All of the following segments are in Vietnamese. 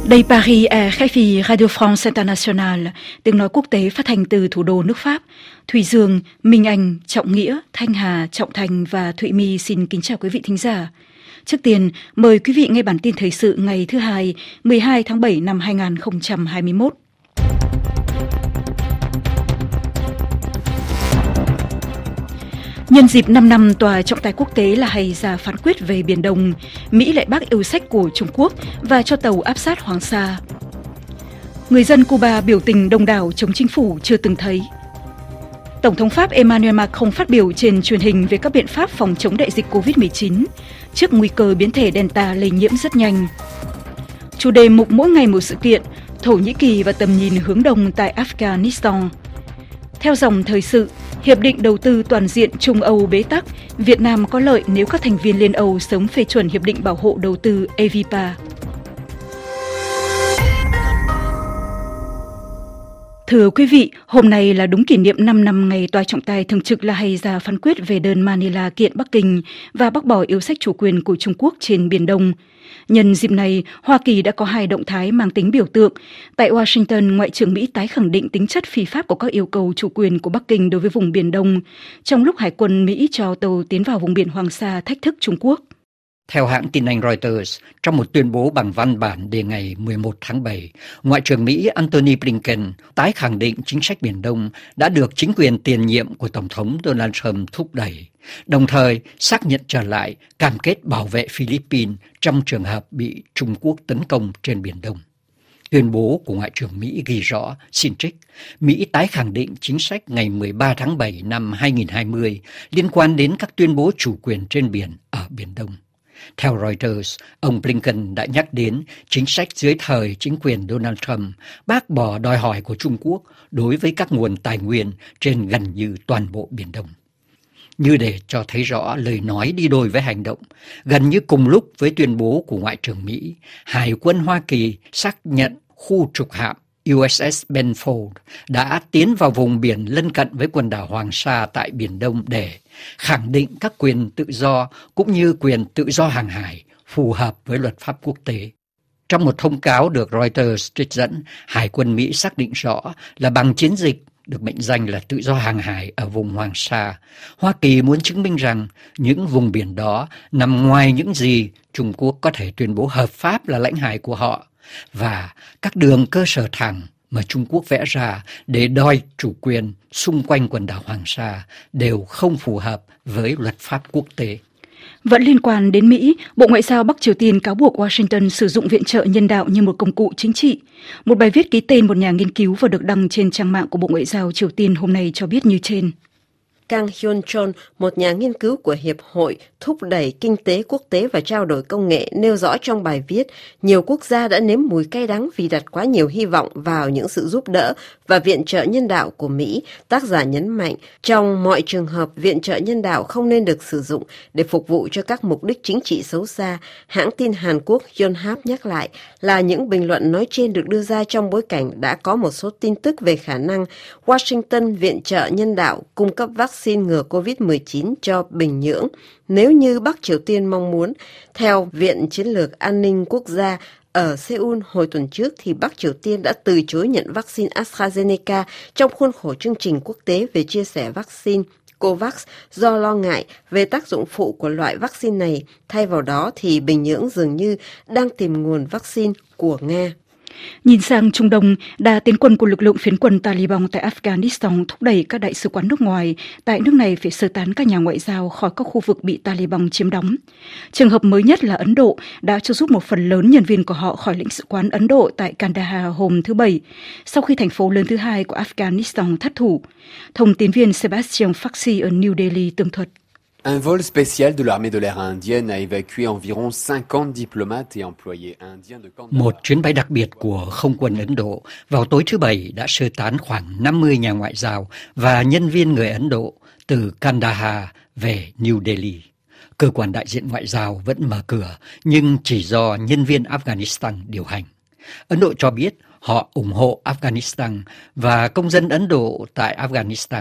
Đây Paris, RFI, Radio France International, tiếng nói quốc tế phát thanh từ thủ đô nước Pháp. Thùy Dương, Minh Anh, Trọng Nghĩa, Thanh Hà, Trọng Thành và Thụy My xin kính chào quý vị thính giả. Trước tiên, mời quý vị nghe bản tin thời sự ngày thứ Hai, 12 tháng 7 năm 2021. Nhân dịp 5 năm tòa trọng tài quốc tế La Hay ra phán quyết về Biển Đông, Mỹ lại bác yêu sách của Trung Quốc và cho tàu áp sát Hoàng Sa. Người dân Cuba biểu tình đông đảo chống chính phủ chưa từng thấy. Tổng thống Pháp Emmanuel Macron phát biểu trên truyền hình về các biện pháp phòng chống đại dịch COVID-19 trước nguy cơ biến thể Delta lây nhiễm rất nhanh. Chủ đề mục mỗi ngày một sự kiện, Thổ Nhĩ Kỳ và tầm nhìn hướng đông tại Afghanistan. Theo dòng thời sự, Hiệp định Đầu tư Toàn diện Trung Âu bế tắc, Việt Nam có lợi nếu các thành viên Liên Âu sớm phê chuẩn Hiệp định Bảo hộ Đầu tư EVPA. Thưa quý vị, hôm nay là đúng kỷ niệm 5 năm ngày tòa trọng tài thường trực La Hay ra phán quyết về đơn Manila kiện Bắc Kinh và bác bỏ yêu sách chủ quyền của Trung Quốc trên Biển Đông. Nhân dịp này, Hoa Kỳ đã có hai động thái mang tính biểu tượng. Tại Washington, Ngoại trưởng Mỹ tái khẳng định tính chất phi pháp của các yêu cầu chủ quyền của Bắc Kinh đối với vùng Biển Đông, trong lúc Hải quân Mỹ cho tàu tiến vào vùng biển Hoàng Sa thách thức Trung Quốc. Theo hãng tin Anh Reuters, trong một tuyên bố bằng văn bản đề ngày 11 tháng 7, Ngoại trưởng Mỹ Antony Blinken tái khẳng định chính sách Biển Đông đã được chính quyền tiền nhiệm của Tổng thống Donald Trump thúc đẩy, đồng thời xác nhận trở lại cam kết bảo vệ Philippines trong trường hợp bị Trung Quốc tấn công trên Biển Đông. Tuyên bố của Ngoại trưởng Mỹ ghi rõ, xin trích, Mỹ tái khẳng định chính sách ngày 13 tháng 7 năm 2020 liên quan đến các tuyên bố chủ quyền trên biển ở Biển Đông. Theo Reuters, ông Blinken đã nhắc đến chính sách dưới thời chính quyền Donald Trump bác bỏ đòi hỏi của Trung Quốc đối với các nguồn tài nguyên trên gần như toàn bộ Biển Đông. Như để cho thấy rõ lời nói đi đôi với hành động, gần như cùng lúc với tuyên bố của Ngoại trưởng Mỹ, Hải quân Hoa Kỳ xác nhận khu trục hạm USS Benfold đã tiến vào vùng biển lân cận với quần đảo Hoàng Sa tại Biển Đông để khẳng định các quyền tự do cũng như quyền tự do hàng hải phù hợp với luật pháp quốc tế. Trong một thông cáo được Reuters trích dẫn, Hải quân Mỹ xác định rõ là bằng chiến dịch được mệnh danh là tự do hàng hải ở vùng Hoàng Sa, Hoa Kỳ muốn chứng minh rằng những vùng biển đó nằm ngoài những gì Trung Quốc có thể tuyên bố hợp pháp là lãnh hải của họ, và các đường cơ sở thẳng mà Trung Quốc vẽ ra để đòi chủ quyền xung quanh quần đảo Hoàng Sa đều không phù hợp với luật pháp quốc tế. Vẫn liên quan đến Mỹ, Bộ Ngoại giao Bắc Triều Tiên cáo buộc Washington sử dụng viện trợ nhân đạo như một công cụ chính trị. Một bài viết ký tên một nhà nghiên cứu và được đăng trên trang mạng của Bộ Ngoại giao Triều Tiên hôm nay cho biết như trên. Kang Hyun-chol, một nhà nghiên cứu của Hiệp hội Thúc đẩy Kinh tế Quốc tế và Trao đổi Công nghệ, nêu rõ trong bài viết, nhiều quốc gia đã nếm mùi cay đắng vì đặt quá nhiều hy vọng vào những sự giúp đỡ và viện trợ nhân đạo của Mỹ. Tác giả nhấn mạnh, trong mọi trường hợp, viện trợ nhân đạo không nên được sử dụng để phục vụ cho các mục đích chính trị xấu xa. Hãng tin Hàn Quốc Yonhap nhắc lại là những bình luận nói trên được đưa ra trong bối cảnh đã có một số tin tức về khả năng Washington viện trợ nhân đạo cung cấp vaccine ngừa COVID-19 cho Bình Nhưỡng, nếu như Bắc Triều Tiên mong muốn. Theo Viện Chiến lược An ninh Quốc gia ở Seoul hồi tuần trước, thì Bắc Triều Tiên đã từ chối nhận vaccine AstraZeneca trong khuôn khổ chương trình quốc tế về chia sẻ vaccine COVAX do lo ngại về tác dụng phụ của loại vaccine này. Thay vào đó thì Bình Nhưỡng dường như đang tìm nguồn vaccine của Nga. Nhìn sang Trung Đông, đà tiến quân của lực lượng phiến quân Taliban tại Afghanistan thúc đẩy các đại sứ quán nước ngoài tại nước này phải sơ tán các nhà ngoại giao khỏi các khu vực bị Taliban chiếm đóng. Trường hợp mới nhất là Ấn Độ đã cho rút một phần lớn nhân viên của họ khỏi lãnh sự quán Ấn Độ tại Kandahar hôm thứ Bảy, sau khi thành phố lớn thứ hai của Afghanistan thất thủ. Thông tín viên Sebastian Faxi ở New Delhi tường thuật. Un vol spécial de l'armée de l'air indienne a évacué environ 50 diplomates et employés indiens de Kandahar. Một chuyến bay đặc biệt của không quân Ấn Độ vào tối thứ Bảy đã sơ tán khoảng 50 nhà ngoại giao và nhân viên người Ấn Độ từ Kandahar về New Delhi. Cơ quan đại diện ngoại giao vẫn mở cửa nhưng chỉ do nhân viên Afghanistan điều hành. Ấn Độ cho biết họ ủng hộ Afghanistan và công dân Ấn Độ tại Afghanistan.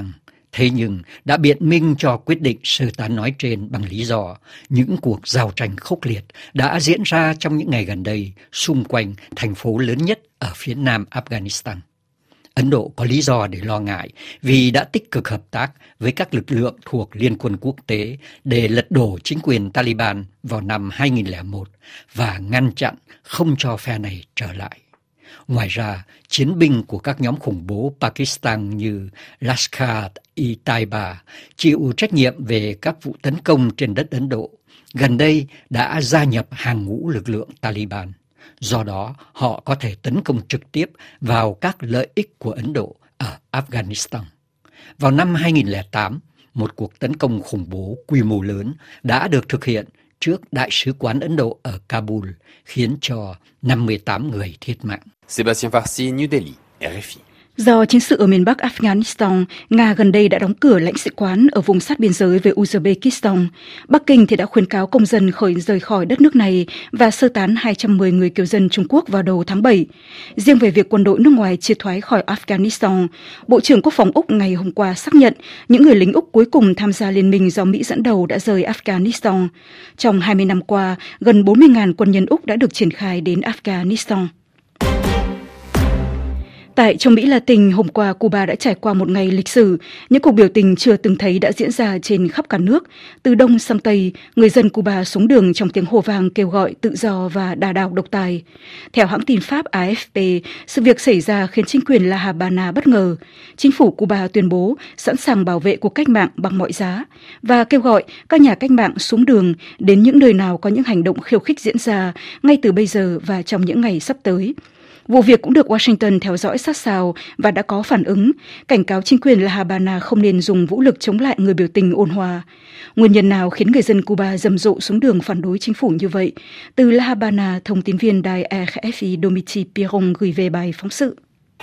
Thế nhưng đã biện minh cho quyết định sơ tán nói trên bằng lý do những cuộc giao tranh khốc liệt đã diễn ra trong những ngày gần đây xung quanh thành phố lớn nhất ở phía nam Afghanistan. Ấn Độ có lý do để lo ngại vì đã tích cực hợp tác với các lực lượng thuộc Liên quân quốc tế để lật đổ chính quyền Taliban vào năm 2001 và ngăn chặn không cho phe này trở lại. Ngoài ra, chiến binh của các nhóm khủng bố Pakistan như Lashkar-e-Taiba chịu trách nhiệm về các vụ tấn công trên đất Ấn Độ, gần đây đã gia nhập hàng ngũ lực lượng Taliban. Do đó, họ có thể tấn công trực tiếp vào các lợi ích của Ấn Độ ở Afghanistan. Vào năm 2008, một cuộc tấn công khủng bố quy mô lớn đã được thực hiện trước Đại sứ quán Ấn Độ ở Kabul, khiến cho 58 người thiệt mạng. Sébastien Farsi, New Delhi, RFI. Do chiến sự ở miền Bắc Afghanistan, Nga gần đây đã đóng cửa lãnh sự quán ở vùng sát biên giới với Uzbekistan. Bắc Kinh thì đã khuyến cáo công dân rời khỏi đất nước này và sơ tán 210 người kiều dân Trung Quốc vào đầu tháng 7. Riêng về việc quân đội nước ngoài triệt thoái khỏi Afghanistan, Bộ trưởng Quốc phòng Úc ngày hôm qua xác nhận những người lính Úc cuối cùng tham gia liên minh do Mỹ dẫn đầu đã rời Afghanistan. Trong 20 năm qua, gần 40.000 quân nhân Úc đã được triển khai đến Afghanistan. Tại châu Mỹ Latin, hôm qua Cuba đã trải qua một ngày lịch sử. Những cuộc biểu tình chưa từng thấy đã diễn ra trên khắp cả nước. Từ Đông sang Tây, người dân Cuba xuống đường trong tiếng hô vang kêu gọi tự do và đả đảo độc tài. Theo hãng tin Pháp AFP, sự việc xảy ra khiến chính quyền La Habana bất ngờ. Chính phủ Cuba tuyên bố sẵn sàng bảo vệ cuộc cách mạng bằng mọi giá và kêu gọi các nhà cách mạng xuống đường đến những nơi nào có những hành động khiêu khích diễn ra ngay từ bây giờ và trong những ngày sắp tới. Vụ việc cũng được Washington theo dõi sát sao và đã có phản ứng, cảnh cáo chính quyền La Habana không nên dùng vũ lực chống lại người biểu tình ôn hòa. Nguyên nhân nào khiến người dân Cuba rầm rộ xuống đường phản đối chính phủ như vậy? Từ La Habana, thông tin viên đài RFI Domiti Piron gửi về bài phóng sự.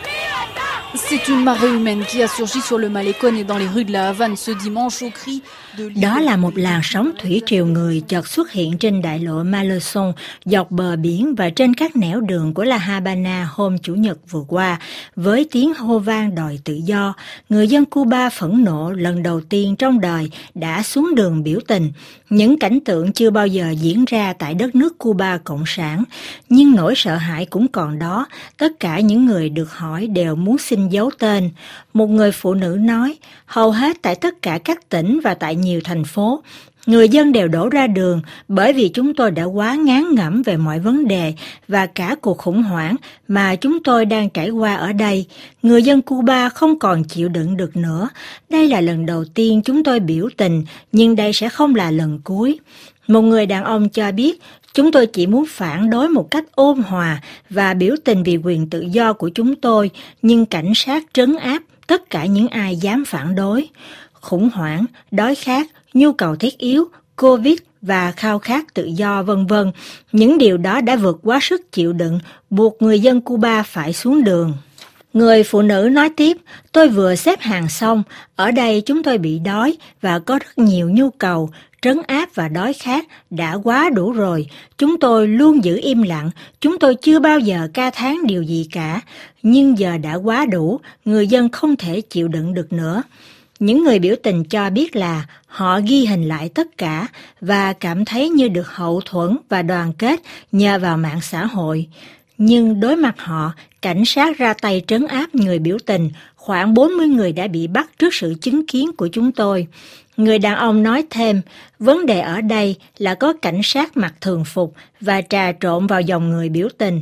C'est une marée humaine qui a surgi sur le Malecón et dans les rues de la Havane ce dimanche au cri de... Đó là một làn sóng thủy triều người chợt xuất hiện trên đại lộ Malecón, dọc bờ biển và trên các nẻo đường của La Habana hôm Chủ nhật vừa qua, với tiếng hô vang đòi tự do. Người dân Cuba phẫn nộ lần đầu tiên trong đời đã xuống đường biểu tình. Những cảnh tượng chưa bao giờ diễn ra tại đất nước Cuba Cộng sản, nhưng nỗi sợ hãi cũng còn đó. Tất cả những người được hỏi đều muốn xin giấu tên. Một người phụ nữ nói, hầu hết tại tất cả các tỉnh và tại nhiều thành phố, người dân đều đổ ra đường bởi vì chúng tôi đã quá ngán ngẩm về mọi vấn đề và cả cuộc khủng hoảng mà chúng tôi đang trải qua ở đây. Người dân Cuba không còn chịu đựng được nữa. Đây là lần đầu tiên chúng tôi biểu tình, nhưng đây sẽ không là lần cuối. Một người đàn ông cho biết, chúng tôi chỉ muốn phản đối một cách ôn hòa và biểu tình vì quyền tự do của chúng tôi, nhưng cảnh sát trấn áp tất cả những ai dám phản đối. Khủng hoảng, đói khát, nhu cầu thiết yếu, Covid và khao khát tự do v.v. Những điều đó đã vượt quá sức chịu đựng, buộc người dân Cuba phải xuống đường. Người phụ nữ nói tiếp, tôi vừa xếp hàng xong, ở đây chúng tôi bị đói và có rất nhiều nhu cầu, trấn áp và đói khát đã quá đủ rồi. Chúng tôi luôn giữ im lặng, chúng tôi chưa bao giờ ca thán điều gì cả, nhưng giờ đã quá đủ, người dân không thể chịu đựng được nữa. Những người biểu tình cho biết là họ ghi hình lại tất cả và cảm thấy như được hậu thuẫn và đoàn kết nhờ vào mạng xã hội. Nhưng đối mặt họ, cảnh sát ra tay trấn áp người biểu tình, khoảng 40 người đã bị bắt trước sự chứng kiến của chúng tôi. Người đàn ông nói thêm, vấn đề ở đây là có cảnh sát mặc thường phục và trà trộn vào dòng người biểu tình.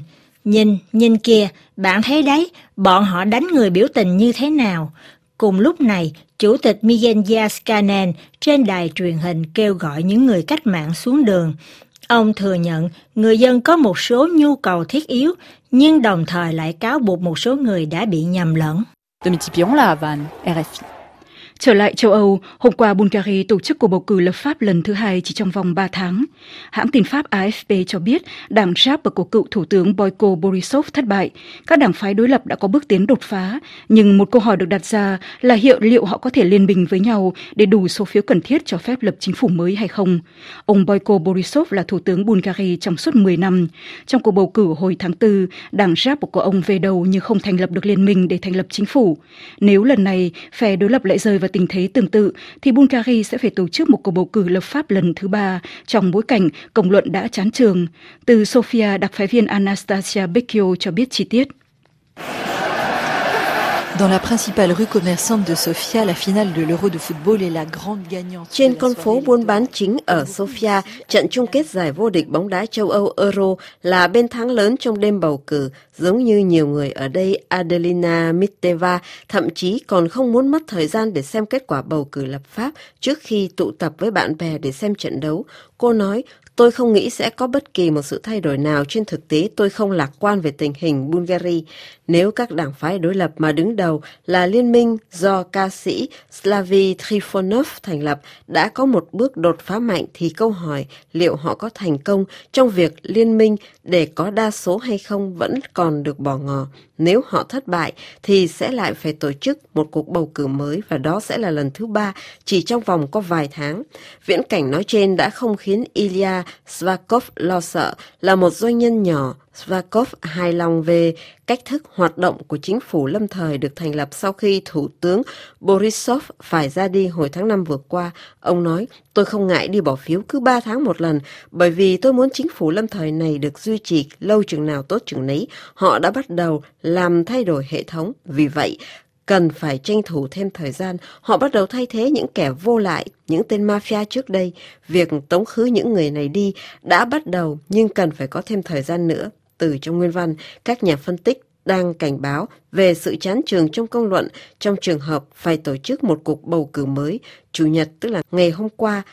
Nhìn kìa, bạn thấy đấy, bọn họ đánh người biểu tình như thế nào. Cùng lúc này, Chủ tịch Miguel Díaz-Canel trên đài truyền hình kêu gọi những người cách mạng xuống đường. Ông thừa nhận người dân có một số nhu cầu thiết yếu, nhưng đồng thời lại cáo buộc một số người đã bị nhầm lẫn. Domiti Piron, La Havane, RFI. Trở lại châu Âu, hôm qua Bulgaria tổ chức cuộc bầu cử lập pháp lần thứ 2 chỉ trong vòng 3 tháng. Hãng tin Pháp AFP cho biết đảng Giáp của cựu Thủ tướng Boyko Borisov thất bại. Các đảng phái đối lập đã có bước tiến đột phá, nhưng một câu hỏi được đặt ra là liệu họ có thể liên minh với nhau để đủ số phiếu cần thiết cho phép lập chính phủ mới hay không. Ông Boyko Borisov là Thủ tướng Bulgaria trong suốt 10 năm. Trong cuộc bầu cử hồi tháng 4, đảng Giáp của ông về đầu nhưng không thành lập được liên minh để thành lập chính phủ. Nếu lần này phe đối lập lại rơi vào tình thế tương tự, thì Bulgaria sẽ phải tổ chức một cuộc bầu cử lập pháp lần thứ 3 trong bối cảnh công luận đã chán chường. Từ Sofia, đặc phái viên Anastasia Bekio cho biết chi tiết. Dans la principale rue commerçante de Sofia, la finale de l'Euro de football est la grande gagnante. Trên con phố buôn bán chính ở Sofia, trận chung kết giải vô địch bóng đá châu Âu Euro là bên thắng lớn trong đêm bầu cử. Giống như nhiều người ở đây, Adelina Miteva thậm chí còn không muốn mất thời gian để xem kết quả bầu cử lập pháp trước khi tụ tập với bạn bè để xem trận đấu. Cô nói, tôi không nghĩ sẽ có bất kỳ một sự thay đổi nào. Trên thực tế, tôi không lạc quan về tình hình Bulgaria. Nếu các đảng phái đối lập mà đứng đầu là liên minh do ca sĩ Slavy Trifonov thành lập đã có một bước đột phá mạnh, thì câu hỏi liệu họ có thành công trong việc liên minh để có đa số hay không vẫn còn được bỏ ngỏ. Nếu họ thất bại thì sẽ lại phải tổ chức một cuộc bầu cử mới, và đó sẽ là lần thứ 3 chỉ trong vòng có vài tháng. Viễn cảnh nói trên đã không khiến Ilya Svakov lo sợ. Là một doanh nhân nhỏ, Svakov hài lòng về cách thức hoạt động của chính phủ lâm thời được thành lập sau khi Thủ tướng Borisov phải ra đi hồi tháng 5 vừa qua. Ông nói, tôi không ngại đi bỏ phiếu cứ 3 tháng một lần, bởi vì tôi muốn chính phủ lâm thời này được duy trì lâu chừng nào tốt chừng nấy. Họ đã bắt đầu làm thay đổi hệ thống, vì vậy cần phải tranh thủ thêm thời gian. Họ bắt đầu thay thế những kẻ vô lại, những tên mafia trước đây. Việc tống khứ những người này đi đã bắt đầu, nhưng cần phải có thêm thời gian nữa. Từ trong nguyên văn, các nhà phân tích đang cảnh báo về sự chán chường trong công luận trong trường hợp phải tổ chức một cuộc bầu cử mới. Chủ nhật, tức là ngày hôm qua,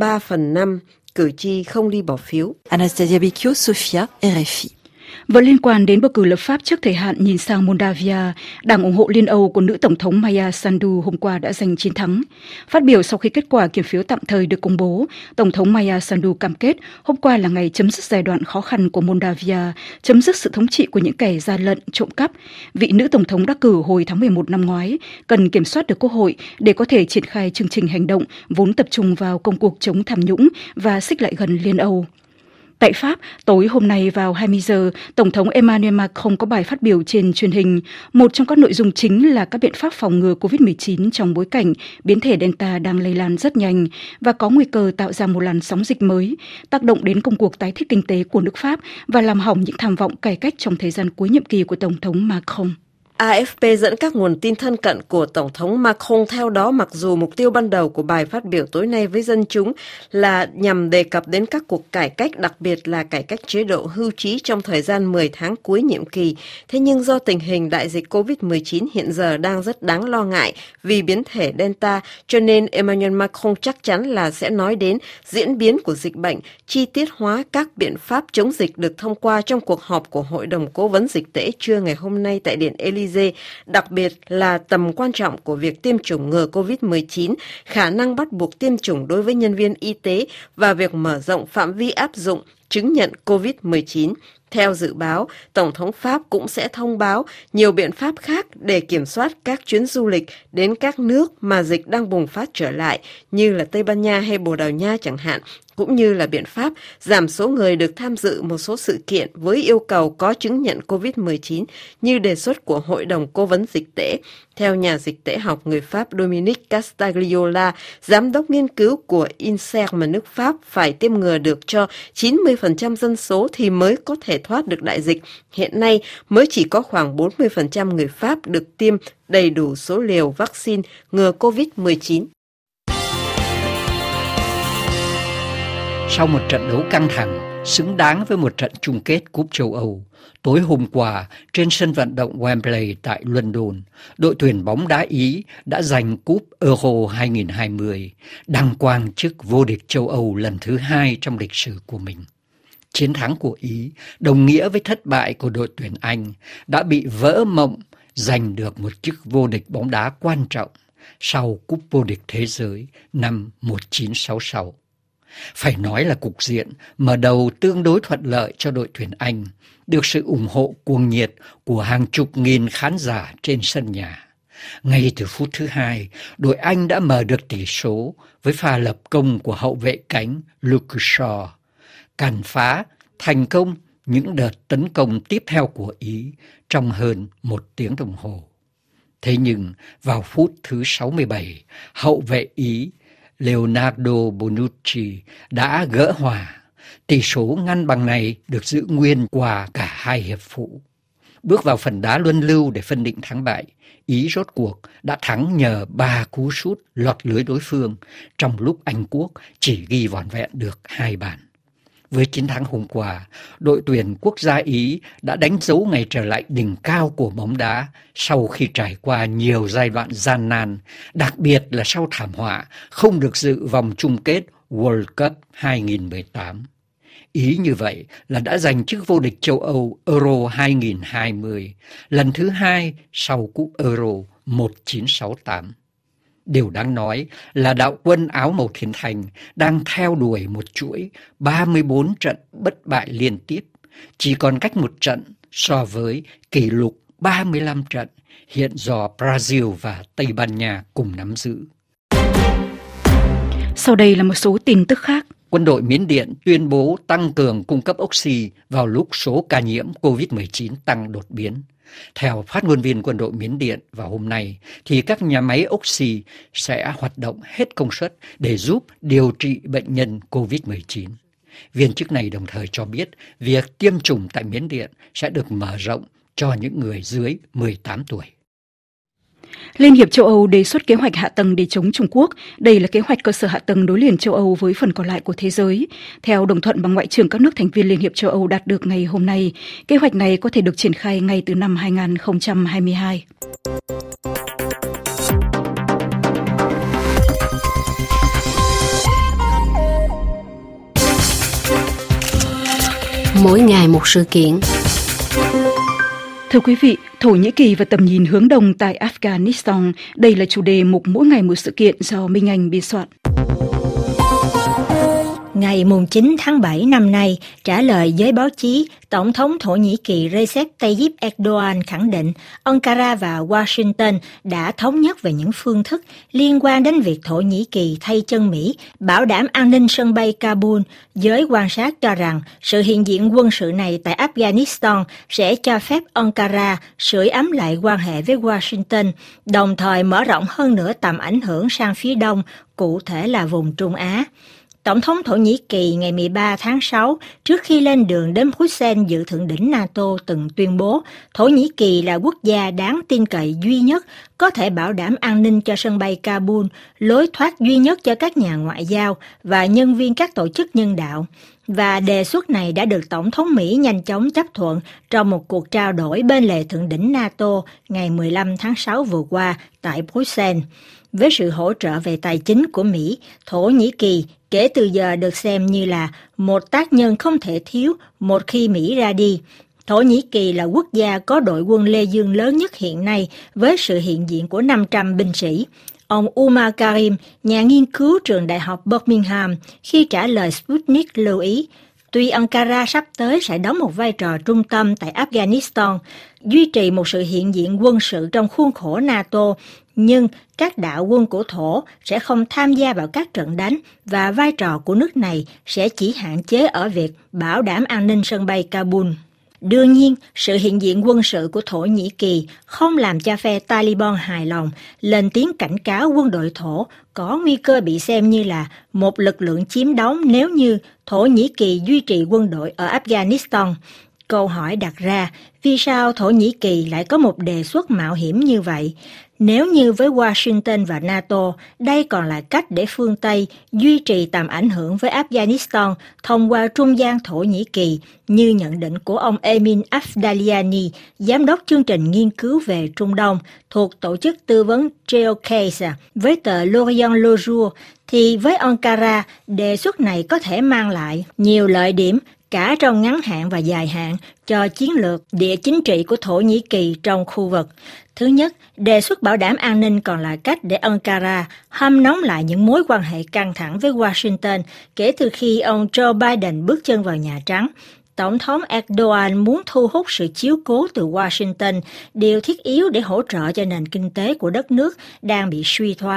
3/5 cử tri không đi bỏ phiếu. Anastasia Bekio, Sofia, RFI. Vẫn liên quan đến bầu cử lập pháp trước thời hạn nhìn sang Moldavia, Đảng ủng hộ Liên Âu của nữ Tổng thống Maia Sandu hôm qua đã giành chiến thắng. Phát biểu sau khi kết quả kiểm phiếu tạm thời được công bố, Tổng thống Maia Sandu cam kết hôm qua là ngày chấm dứt giai đoạn khó khăn của Moldavia, chấm dứt sự thống trị của những kẻ gian lận, trộm cắp. Vị nữ Tổng thống đắc cử hồi tháng 11 năm ngoái cần kiểm soát được Quốc hội để có thể triển khai chương trình hành động vốn tập trung vào công cuộc chống tham nhũng và xích lại gần Liên Âu. Tại Pháp, tối hôm nay vào 20 giờ, Tổng thống Emmanuel Macron có bài phát biểu trên truyền hình. Một trong các nội dung chính là các biện pháp phòng ngừa COVID-19 trong bối cảnh biến thể Delta đang lây lan rất nhanh và có nguy cơ tạo ra một làn sóng dịch mới, tác động đến công cuộc tái thiết kinh tế của nước Pháp và làm hỏng những tham vọng cải cách trong thời gian cuối nhiệm kỳ của Tổng thống Macron. AFP dẫn các nguồn tin thân cận của Tổng thống Macron theo đó, mặc dù mục tiêu ban đầu của bài phát biểu tối nay với dân chúng là nhằm đề cập đến các cuộc cải cách, đặc biệt là cải cách chế độ hưu trí trong thời gian 10 tháng cuối nhiệm kỳ. Thế nhưng do tình hình đại dịch COVID-19 hiện giờ đang rất đáng lo ngại vì biến thể Delta, cho nên Emmanuel Macron chắc chắn là sẽ nói đến diễn biến của dịch bệnh, chi tiết hóa các biện pháp chống dịch được thông qua trong cuộc họp của Hội đồng Cố vấn Dịch tễ trưa ngày hôm nay tại Điện Élysée. Đặc biệt là tầm quan trọng của việc tiêm chủng ngừa COVID-19, khả năng bắt buộc tiêm chủng đối với nhân viên y tế và việc mở rộng phạm vi áp dụng chứng nhận COVID-19. Theo dự báo, Tổng thống Pháp cũng sẽ thông báo nhiều biện pháp khác để kiểm soát các chuyến du lịch đến các nước mà dịch đang bùng phát trở lại, như là Tây Ban Nha hay Bồ Đào Nha chẳng hạn, cũng như là biện pháp giảm số người được tham dự một số sự kiện với yêu cầu có chứng nhận COVID-19 như đề xuất của Hội đồng Cố vấn Dịch tễ. Theo nhà dịch tễ học người Pháp Dominique Castagliola, giám đốc nghiên cứu của INSERM nước Pháp, phải tiêm ngừa được cho 90% dân số thì mới có thể thoát được đại dịch. Hiện nay mới chỉ có khoảng 40% người Pháp được tiêm đầy đủ số liều vaccine ngừa COVID-19. Sau một trận đấu căng thẳng, xứng đáng với một trận chung kết Cúp châu Âu, tối hôm qua trên sân vận động Wembley tại London, đội tuyển bóng đá Ý đã giành Cúp Euro 2020, đăng quang chức vô địch châu Âu lần thứ 2 trong lịch sử của mình. Chiến thắng của Ý đồng nghĩa với thất bại của đội tuyển Anh đã bị vỡ mộng giành được một chức vô địch bóng đá quan trọng sau Cúp vô địch thế giới năm 1966. Phải nói là cục diện mở đầu tương đối thuận lợi cho đội tuyển Anh, được sự ủng hộ cuồng nhiệt của hàng chục nghìn khán giả trên sân nhà. Ngay từ phút thứ 2, đội Anh đã mở được tỷ số với pha lập công của hậu vệ cánh Luke Shaw, cản phá thành công những đợt tấn công tiếp theo của Ý trong hơn 1 tiếng đồng hồ. Thế nhưng vào phút thứ 67, hậu vệ Ý Leonardo Bonucci đã gỡ hòa. Tỷ số ngăn bằng này được giữ nguyên qua cả hai hiệp phụ. Bước vào phần đá luân lưu để phân định thắng bại, Ý rốt cuộc đã thắng nhờ 3 cú sút lọt lưới đối phương, trong lúc Anh Quốc chỉ ghi vỏn vẹn được 2 bàn. Với chiến thắng hôm qua, đội tuyển quốc gia Ý đã đánh dấu ngày trở lại đỉnh cao của bóng đá sau khi trải qua nhiều giai đoạn gian nan, đặc biệt là sau thảm họa không được dự vòng chung kết World Cup 2018. Ý như vậy là đã giành chức vô địch châu Âu Euro 2020, lần thứ 2 sau cúp Euro 1968. Điều đáng nói là đạo quân áo màu thiên thành đang theo đuổi một chuỗi 34 trận bất bại liên tiếp, chỉ còn cách một trận so với kỷ lục 35 trận hiện do Brazil và Tây Ban Nha cùng nắm giữ. Sau đây là một số tin tức khác. Quân đội Miến Điện tuyên bố tăng cường cung cấp oxy vào lúc số ca nhiễm COVID-19 tăng đột biến. Theo phát ngôn viên quân đội Miến Điện vào hôm nay, thì các nhà máy oxy sẽ hoạt động hết công suất để giúp điều trị bệnh nhân COVID-19. Viên chức này đồng thời cho biết việc tiêm chủng tại Miến Điện sẽ được mở rộng cho những người dưới 18 tuổi. Liên hiệp châu Âu đề xuất kế hoạch hạ tầng để chống Trung Quốc. Đây là kế hoạch cơ sở hạ tầng nối liền châu Âu với phần còn lại của thế giới. Theo đồng thuận bằng Ngoại trưởng các nước thành viên Liên hiệp châu Âu đạt được ngày hôm nay, kế hoạch này có thể được triển khai ngay từ năm 2022. Mỗi ngày một sự kiện. Thưa quý vị, Thổ Nhĩ Kỳ và tầm nhìn hướng đông tại Afghanistan, đây là chủ đề mục Mỗi ngày một sự kiện do Minh Anh biên soạn. Ngày 9 tháng 7 năm nay, trả lời với báo chí, Tổng thống Thổ Nhĩ Kỳ Recep Tayyip Erdogan khẳng định Ankara và Washington đã thống nhất về những phương thức liên quan đến việc Thổ Nhĩ Kỳ thay chân Mỹ bảo đảm an ninh sân bay Kabul. Giới quan sát cho rằng sự hiện diện quân sự này tại Afghanistan sẽ cho phép Ankara sưởi ấm lại quan hệ với Washington, đồng thời mở rộng hơn nữa tầm ảnh hưởng sang phía đông, cụ thể là vùng Trung Á. Tổng thống Thổ Nhĩ Kỳ ngày 13 tháng 6, trước khi lên đường đến Bruxelles dự thượng đỉnh NATO từng tuyên bố Thổ Nhĩ Kỳ là quốc gia đáng tin cậy duy nhất có thể bảo đảm an ninh cho sân bay Kabul, lối thoát duy nhất cho các nhà ngoại giao và nhân viên các tổ chức nhân đạo. Và đề xuất này đã được Tổng thống Mỹ nhanh chóng chấp thuận trong một cuộc trao đổi bên lề thượng đỉnh NATO ngày 15 tháng 6 vừa qua tại Bruxelles. Với sự hỗ trợ về tài chính của Mỹ, Thổ Nhĩ Kỳ kể từ giờ được xem như là một tác nhân không thể thiếu một khi Mỹ ra đi. Thổ Nhĩ Kỳ là quốc gia có đội quân Lê Dương lớn nhất hiện nay với sự hiện diện của 500 binh sĩ. Ông Umar Karim, nhà nghiên cứu trường Đại học Birmingham, khi trả lời Sputnik lưu ý, tuy Ankara sắp tới sẽ đóng một vai trò trung tâm tại Afghanistan, duy trì một sự hiện diện quân sự trong khuôn khổ NATO, nhưng các đạo quân của Thổ sẽ không tham gia vào các trận đánh và vai trò của nước này sẽ chỉ hạn chế ở việc bảo đảm an ninh sân bay Kabul. Đương nhiên, sự hiện diện quân sự của Thổ Nhĩ Kỳ không làm cho phe Taliban hài lòng, lên tiếng cảnh cáo quân đội Thổ có nguy cơ bị xem như là một lực lượng chiếm đóng nếu như Thổ Nhĩ Kỳ duy trì quân đội ở Afghanistan. Câu hỏi đặt ra, vì sao Thổ Nhĩ Kỳ lại có một đề xuất mạo hiểm như vậy? Nếu như với Washington và NATO, đây còn là cách để phương Tây duy trì tầm ảnh hưởng với Afghanistan thông qua trung gian Thổ Nhĩ Kỳ, như nhận định của ông Emin Afdaliani, giám đốc chương trình nghiên cứu về Trung Đông thuộc tổ chức tư vấn Geocase với tờ L'Orient Le Jour, thì với Ankara, đề xuất này có thể mang lại nhiều lợi điểm cả trong ngắn hạn và dài hạn cho chiến lược địa chính trị của Thổ Nhĩ Kỳ trong khu vực. Thứ nhất, đề xuất bảo đảm an ninh còn là cách để Ankara hâm nóng lại những mối quan hệ căng thẳng với Washington kể từ khi ông Joe Biden bước chân vào Nhà Trắng. Tổng thống Erdogan muốn thu hút sự chiếu cố từ Washington, điều thiết yếu để hỗ trợ cho nền kinh tế của đất nước đang bị suy thoái.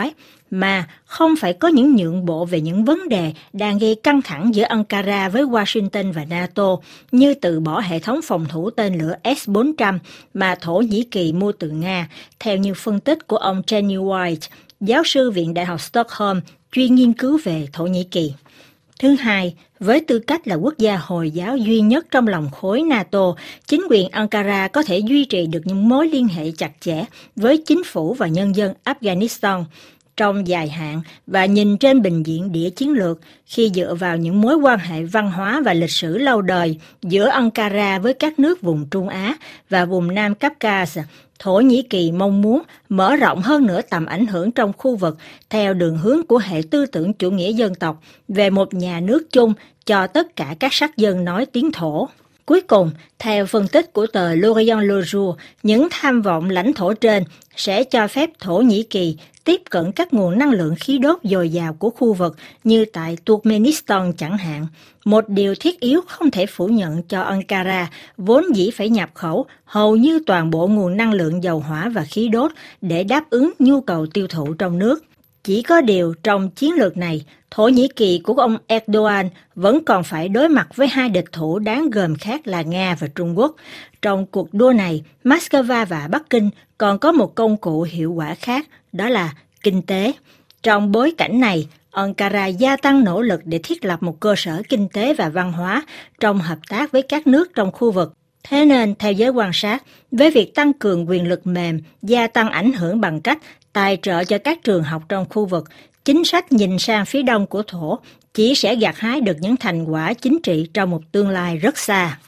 mà không phải có những nhượng bộ về những vấn đề đang gây căng thẳng giữa Ankara với Washington và NATO, như từ bỏ hệ thống phòng thủ tên lửa S-400 mà Thổ Nhĩ Kỳ mua từ Nga, theo như phân tích của ông Jenny White, giáo sư Viện Đại học Stockholm, chuyên nghiên cứu về Thổ Nhĩ Kỳ. Thứ hai, với tư cách là quốc gia Hồi giáo duy nhất trong lòng khối NATO, chính quyền Ankara có thể duy trì được những mối liên hệ chặt chẽ với chính phủ và nhân dân Afghanistan trong dài hạn và nhìn trên bình diện địa chiến lược khi dựa vào những mối quan hệ văn hóa và lịch sử lâu đời giữa Ankara với các nước vùng Trung Á và vùng Nam Caucasus. Thổ Nhĩ Kỳ mong muốn mở rộng hơn nữa tầm ảnh hưởng trong khu vực theo đường hướng của hệ tư tưởng chủ nghĩa dân tộc về một nhà nước chung cho tất cả các sắc dân nói tiếng Thổ. Cuối cùng, theo phân tích của tờ L'Orient Le Jour, những tham vọng lãnh thổ trên sẽ cho phép Thổ Nhĩ Kỳ tiếp cận các nguồn năng lượng khí đốt dồi dào của khu vực như tại Turkmenistan chẳng hạn. Một điều thiết yếu không thể phủ nhận cho Ankara, vốn dĩ phải nhập khẩu hầu như toàn bộ nguồn năng lượng dầu hỏa và khí đốt để đáp ứng nhu cầu tiêu thụ trong nước. Chỉ có điều trong chiến lược này, Thổ Nhĩ Kỳ của ông Erdogan vẫn còn phải đối mặt với hai địch thủ đáng gờm khác là Nga và Trung Quốc. Trong cuộc đua này, Moscow và Bắc Kinh còn có một công cụ hiệu quả khác, đó là kinh tế. Trong bối cảnh này, Ankara gia tăng nỗ lực để thiết lập một cơ sở kinh tế và văn hóa trong hợp tác với các nước trong khu vực. Thế nên, theo giới quan sát, với việc tăng cường quyền lực mềm, gia tăng ảnh hưởng bằng cách tài trợ cho các trường học trong khu vực, chính sách nhìn sang phía đông của Thổ chỉ sẽ gặt hái được những thành quả chính trị trong một tương lai rất xa.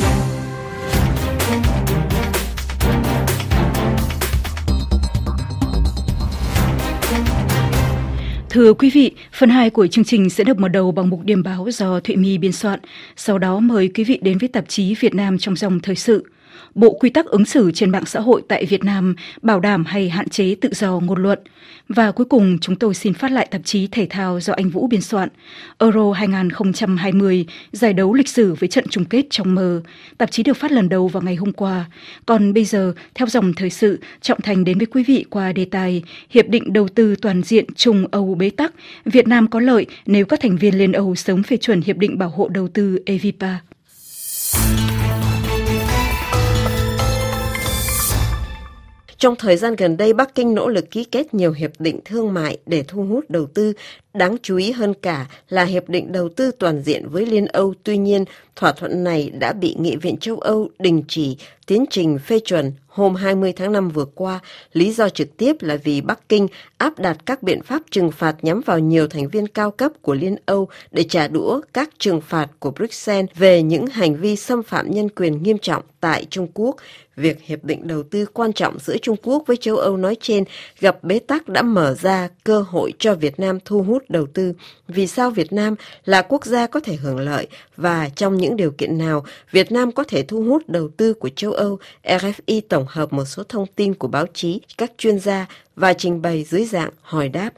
Thưa quý vị, phần 2 của chương trình sẽ được mở đầu bằng mục điểm báo do Thụy My biên soạn. Sau đó mời quý vị đến với tạp chí Việt Nam trong dòng thời sự. Bộ quy tắc ứng xử trên mạng xã hội tại Việt Nam bảo đảm hay hạn chế tự do ngôn luận. Và cuối cùng chúng tôi xin phát lại tạp chí thể thao do anh Vũ biên soạn. Euro 2020, giải đấu lịch sử với trận chung kết trong mơ. Tạp chí được phát lần đầu vào ngày hôm qua. Còn bây giờ, theo dòng thời sự, Trọng Thành đến với quý vị qua đề tài Hiệp định đầu tư toàn diện Trung Âu bế tắc. Việt Nam có lợi nếu các thành viên Liên Âu sớm phê chuẩn Hiệp định bảo hộ đầu tư EVPA. Trong thời gian gần đây, Bắc Kinh nỗ lực ký kết nhiều hiệp định thương mại để thu hút đầu tư. Đáng chú ý hơn cả là hiệp định đầu tư toàn diện với Liên Âu. Tuy nhiên, thỏa thuận này đã bị Nghị viện châu Âu đình chỉ tiến trình phê chuẩn hôm 20 tháng 5 vừa qua. Lý do trực tiếp là vì Bắc Kinh áp đặt các biện pháp trừng phạt nhắm vào nhiều thành viên cao cấp của Liên Âu để trả đũa các trừng phạt của Bruxelles về những hành vi xâm phạm nhân quyền nghiêm trọng tại Trung Quốc. Việc hiệp định đầu tư quan trọng giữa Trung Quốc với châu Âu nói trên gặp bế tắc đã mở ra cơ hội cho Việt Nam thu hút đầu tư. Vì sao Việt Nam là quốc gia có thể hưởng lợi và trong những điều kiện nào Việt Nam có thể thu hút đầu tư của châu Âu? RFI tổng hợp một số thông tin của báo chí, các chuyên gia và trình bày dưới dạng hỏi đáp.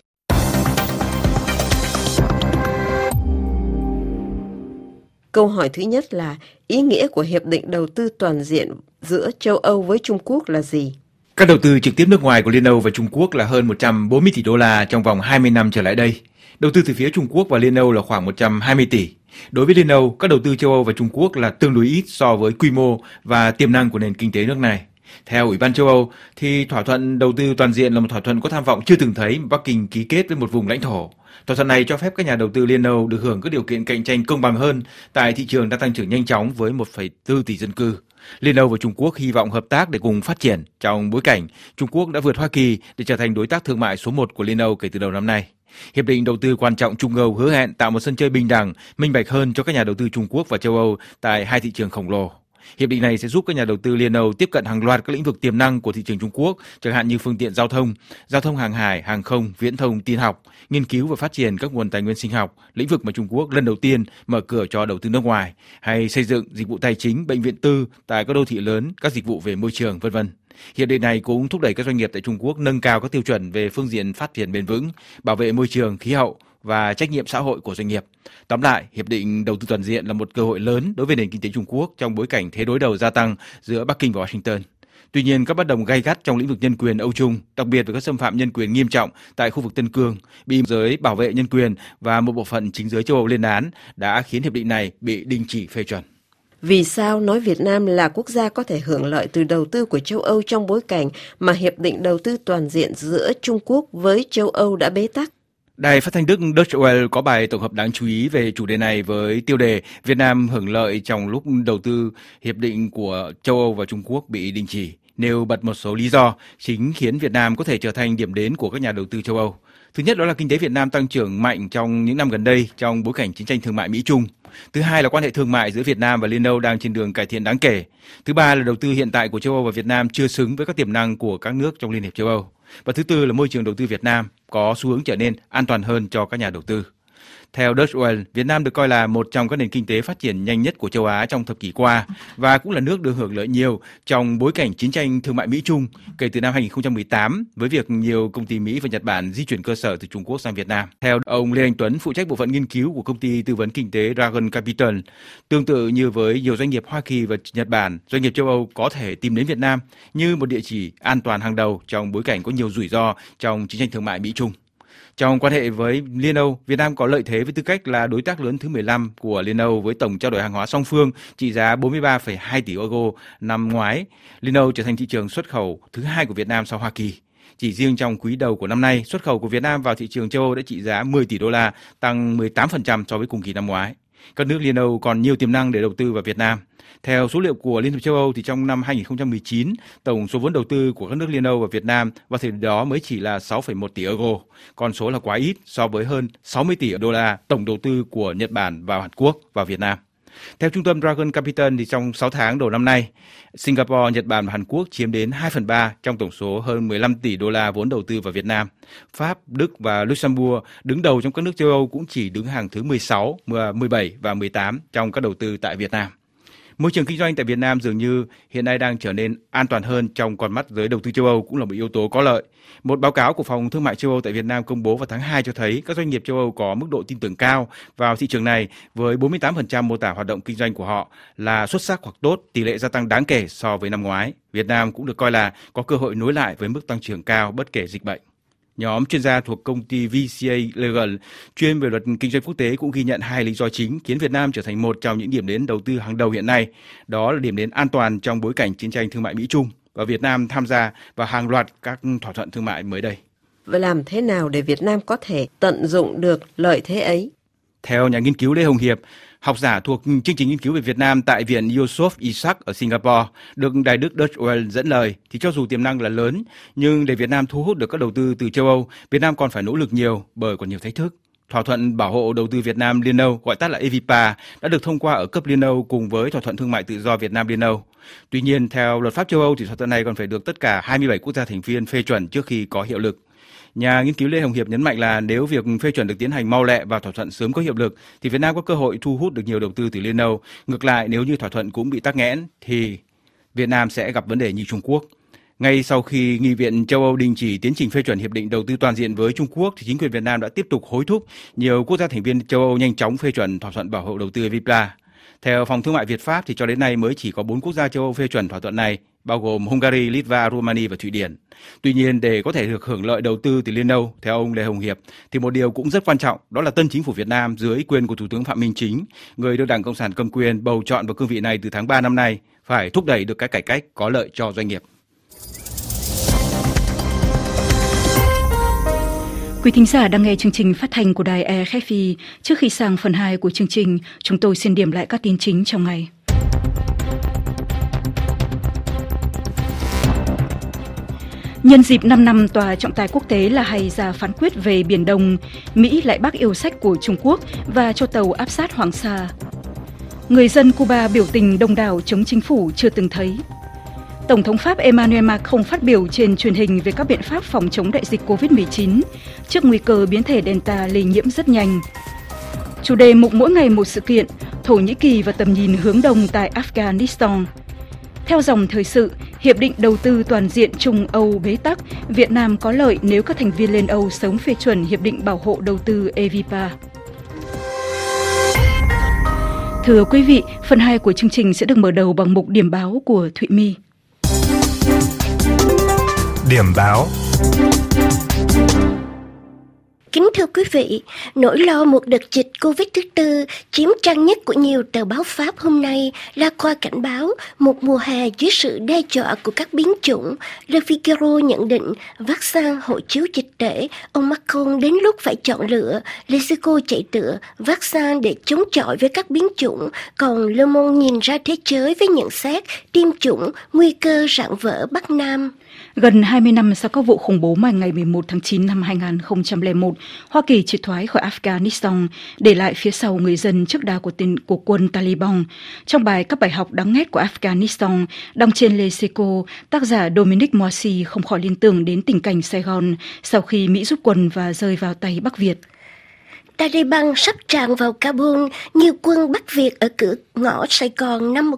Câu hỏi thứ nhất là ý nghĩa của Hiệp định đầu tư toàn diện giữa châu Âu với Trung Quốc là gì? Các đầu tư trực tiếp nước ngoài của Liên Âu và Trung Quốc là hơn 140 tỷ đô la trong vòng 20 năm trở lại đây. Đầu tư từ phía Trung Quốc và Liên Âu là khoảng 120 tỷ. Đối với Liên Âu, các đầu tư châu Âu và Trung Quốc là tương đối ít so với quy mô và tiềm năng của nền kinh tế nước này. Theo Ủy ban châu Âu, thì thỏa thuận đầu tư toàn diện là một thỏa thuận có tham vọng chưa từng thấy mà Bắc Kinh ký kết với một vùng lãnh thổ. Thỏa thuận này cho phép các nhà đầu tư Liên Âu được hưởng các điều kiện cạnh tranh công bằng hơn tại thị trường đang tăng trưởng nhanh chóng với 1,4 tỷ dân cư. Liên Âu và Trung Quốc hy vọng hợp tác để cùng phát triển trong bối cảnh Trung Quốc đã vượt Hoa Kỳ để trở thành đối tác thương mại số 1 của Liên Âu kể từ đầu năm nay. Hiệp định đầu tư quan trọng Trung Âu hứa hẹn tạo một sân chơi bình đẳng, minh bạch hơn cho các nhà đầu tư Trung Quốc và châu Âu tại hai thị trường khổng lồ. Hiệp định này sẽ giúp các nhà đầu tư Liên Âu tiếp cận hàng loạt các lĩnh vực tiềm năng của thị trường Trung Quốc, chẳng hạn như phương tiện giao thông hàng hải, hàng không, viễn thông, tin học, nghiên cứu và phát triển các nguồn tài nguyên sinh học, lĩnh vực mà Trung Quốc lần đầu tiên mở cửa cho đầu tư nước ngoài, hay xây dựng dịch vụ tài chính, bệnh viện tư tại các đô thị lớn, các dịch vụ về môi trường, v.v. Hiệp định này cũng thúc đẩy các doanh nghiệp tại Trung Quốc nâng cao các tiêu chuẩn về phương diện phát triển bền vững, bảo vệ môi trường, khí hậu và trách nhiệm xã hội của doanh nghiệp. Tóm lại, Hiệp định đầu tư toàn diện là một cơ hội lớn đối với nền kinh tế Trung Quốc trong bối cảnh thế đối đầu gia tăng giữa Bắc Kinh và Washington. Tuy nhiên, các bất đồng gay gắt trong lĩnh vực nhân quyền Âu Trung, đặc biệt với các xâm phạm nhân quyền nghiêm trọng tại khu vực Tân Cương, bị giới bảo vệ nhân quyền và một bộ phận chính giới châu Âu lên án đã khiến hiệp định này bị đình chỉ phê chuẩn. Vì sao nói Việt Nam là quốc gia có thể hưởng lợi từ đầu tư của châu Âu trong bối cảnh mà Hiệp định Đầu tư Toàn diện giữa Trung Quốc với châu Âu đã bế tắc? Đài phát thanh Đức Deutsche Welle có bài tổng hợp đáng chú ý về chủ đề này với tiêu đề Việt Nam hưởng lợi trong lúc đầu tư hiệp định của châu Âu và Trung Quốc bị đình chỉ, nêu bật một số lý do chính khiến Việt Nam có thể trở thành điểm đến của các nhà đầu tư châu Âu. Thứ nhất đó là kinh tế Việt Nam tăng trưởng mạnh trong những năm gần đây trong bối cảnh chiến tranh thương mại Mỹ-Trung. Thứ hai là quan hệ thương mại giữa Việt Nam và Liên Âu đang trên đường cải thiện đáng kể. Thứ ba là đầu tư hiện tại của châu Âu và Việt Nam chưa xứng với các tiềm năng của các nước trong Liên hiệp châu Âu. Và thứ tư là môi trường đầu tư Việt Nam có xu hướng trở nên an toàn hơn cho các nhà đầu tư. Theo Deutsche Welle, Việt Nam được coi là một trong các nền kinh tế phát triển nhanh nhất của châu Á trong thập kỷ qua và cũng là nước được hưởng lợi nhiều trong bối cảnh chiến tranh thương mại Mỹ-Trung kể từ năm 2018 với việc nhiều công ty Mỹ và Nhật Bản di chuyển cơ sở từ Trung Quốc sang Việt Nam. Theo ông Lê Anh Tuấn, phụ trách bộ phận nghiên cứu của công ty tư vấn kinh tế Dragon Capital, tương tự như với nhiều doanh nghiệp Hoa Kỳ và Nhật Bản, doanh nghiệp châu Âu có thể tìm đến Việt Nam như một địa chỉ an toàn hàng đầu trong bối cảnh có nhiều rủi ro trong chiến tranh thương mại Mỹ-Trung. Trong quan hệ với Liên Âu, Việt Nam có lợi thế với tư cách là đối tác lớn thứ 15 của Liên Âu với tổng trao đổi hàng hóa song phương trị giá 43,2 tỷ euro năm ngoái. Liên Âu trở thành thị trường xuất khẩu thứ hai của Việt Nam sau Hoa Kỳ. Chỉ riêng trong quý đầu của năm nay, xuất khẩu của Việt Nam vào thị trường châu Âu đã trị giá 10 tỷ đô la, tăng 18% so với cùng kỳ năm ngoái. Các nước Liên Âu còn nhiều tiềm năng để đầu tư vào Việt Nam. Theo số liệu của Liên hiệp châu Âu thì trong năm 2019, tổng số vốn đầu tư của các nước Liên Âu và Việt Nam vào thời điểm đó mới chỉ là 6,1 tỷ euro. Con số là quá ít so với hơn 60 tỷ đô la tổng đầu tư của Nhật Bản và Hàn Quốc vào Việt Nam. Theo trung tâm Dragon Capital thì trong 6 tháng đầu năm nay, Singapore, Nhật Bản và Hàn Quốc chiếm đến 2/3 trong tổng số hơn 15 tỷ đô la vốn đầu tư vào Việt Nam. Pháp, Đức và Luxembourg đứng đầu trong các nước châu Âu cũng chỉ đứng hàng thứ 16, 17 và 18 trong các đầu tư tại Việt Nam. Môi trường kinh doanh tại Việt Nam dường như hiện nay đang trở nên an toàn hơn trong con mắt giới đầu tư châu Âu cũng là một yếu tố có lợi. Một báo cáo của Phòng Thương mại châu Âu tại Việt Nam công bố vào tháng 2 cho thấy các doanh nghiệp châu Âu có mức độ tin tưởng cao vào thị trường này với 48% mô tả hoạt động kinh doanh của họ là xuất sắc hoặc tốt, tỷ lệ gia tăng đáng kể so với năm ngoái. Việt Nam cũng được coi là có cơ hội nối lại với mức tăng trưởng cao bất kể dịch bệnh. Nhóm chuyên gia thuộc công ty VCA Legal chuyên về luật kinh doanh quốc tế cũng ghi nhận hai lý do chính khiến Việt Nam trở thành một trong những điểm đến đầu tư hàng đầu hiện nay. Đó là điểm đến an toàn trong bối cảnh chiến tranh thương mại Mỹ-Trung và Việt Nam tham gia vào hàng loạt các thỏa thuận thương mại mới đây. Vậy làm thế nào để Việt Nam có thể tận dụng được lợi thế ấy? Theo nhà nghiên cứu Lê Hồng Hiệp, học giả thuộc chương trình nghiên cứu về Việt Nam tại Viện Yusof Ishak ở Singapore, được Đài Đức Deutsche Welle dẫn lời, thì cho dù tiềm năng là lớn, nhưng để Việt Nam thu hút được các đầu tư từ châu Âu, Việt Nam còn phải nỗ lực nhiều bởi còn nhiều thách thức. Thỏa thuận bảo hộ đầu tư Việt Nam Liên Âu, gọi tắt là EVPA, đã được thông qua ở cấp Liên Âu cùng với thỏa thuận thương mại tự do Việt Nam Liên Âu. Tuy nhiên, theo luật pháp châu Âu thì thỏa thuận này còn phải được tất cả 27 quốc gia thành viên phê chuẩn trước khi có hiệu lực. Nhà nghiên cứu Lê Hồng Hiệp nhấn mạnh là nếu việc phê chuẩn được tiến hành mau lẹ và thỏa thuận sớm có hiệu lực thì Việt Nam có cơ hội thu hút được nhiều đầu tư từ Liên Âu. Ngược lại, nếu như thỏa thuận cũng bị tắc nghẽn thì Việt Nam sẽ gặp vấn đề như Trung Quốc. Ngay sau khi Nghị viện châu Âu đình chỉ tiến trình phê chuẩn hiệp định đầu tư toàn diện với Trung Quốc thì chính quyền Việt Nam đã tiếp tục hối thúc nhiều quốc gia thành viên châu Âu nhanh chóng phê chuẩn thỏa thuận bảo hộ đầu tư EVPA. Theo Phòng Thương mại Việt Pháp thì cho đến nay mới chỉ có 4 quốc gia châu Âu phê chuẩn thỏa thuận này, bao gồm Hungary, Litva, Romania và Thụy Điển. Tuy nhiên, để có thể được hưởng lợi đầu tư từ Liên Âu, theo ông Lê Hồng Hiệp, thì một điều cũng rất quan trọng, đó là tân chính phủ Việt Nam dưới quyền của Thủ tướng Phạm Minh Chính, người được Đảng Cộng sản cầm quyền bầu chọn vào cương vị này từ tháng 3 năm nay, phải thúc đẩy được các cải cách có lợi cho doanh nghiệp. Quý thính giả đang nghe chương trình phát thanh của đài RFI. Trước khi sang phần 2 của chương trình, chúng tôi xin điểm lại các tin chính trong ngày. Nhân dịp 5 năm Tòa trọng tài quốc tế La Hay ra phán quyết về Biển Đông, Mỹ lại bác yêu sách của Trung Quốc và cho tàu áp sát Hoàng Sa. Người dân Cuba biểu tình đông đảo chống chính phủ chưa từng thấy. Tổng thống Pháp Emmanuel Macron phát biểu trên truyền hình về các biện pháp phòng chống đại dịch COVID-19 trước nguy cơ biến thể Delta lây nhiễm rất nhanh. Chủ đề mục mỗi ngày một sự kiện, Thổ Nhĩ Kỳ và tầm nhìn hướng đông tại Afghanistan. Theo dòng thời sự, Hiệp định đầu tư toàn diện Trung Âu bế tắc, Việt Nam có lợi nếu các thành viên Liên Âu sớm phê chuẩn Hiệp định bảo hộ đầu tư EVPA. Thưa quý vị, phần 2 của chương trình sẽ được mở đầu bằng mục điểm báo của Thụy My. Điểm báo. Kính thưa quý vị, nỗi lo một đợt dịch Covid thứ tư chiếm trang nhất của nhiều tờ báo Pháp hôm nay là qua cảnh báo một mùa hè dưới sự đe dọa của các biến chủng. Le Figaro nhận định vaccine hộ chiếu dịch tễ, ông Macron đến lúc phải chọn lựa. Les Echos chạy tựa vaccine để chống chọi với các biến chủng, còn Le Monde nhìn ra thế giới với nhận xét tiêm chủng nguy cơ rạn vỡ Bắc Nam. Gần 20 năm sau các vụ khủng bố mà ngày 11 tháng 9 năm 2001, Hoa Kỳ triệt thoái khỏi Afghanistan, để lại phía sau người dân trước đà của quân Taliban. Trong bài Các bài học đáng ghét của Afghanistan, đăng trên Les Echos, tác giả Dominic Moissy không khỏi liên tưởng đến tình cảnh Sài Gòn sau khi Mỹ rút quân và rơi vào tay Bắc Việt. Taliban sắp tràn vào Kabul như quân Bắc Việt ở cửa ngõ Sài Gòn năm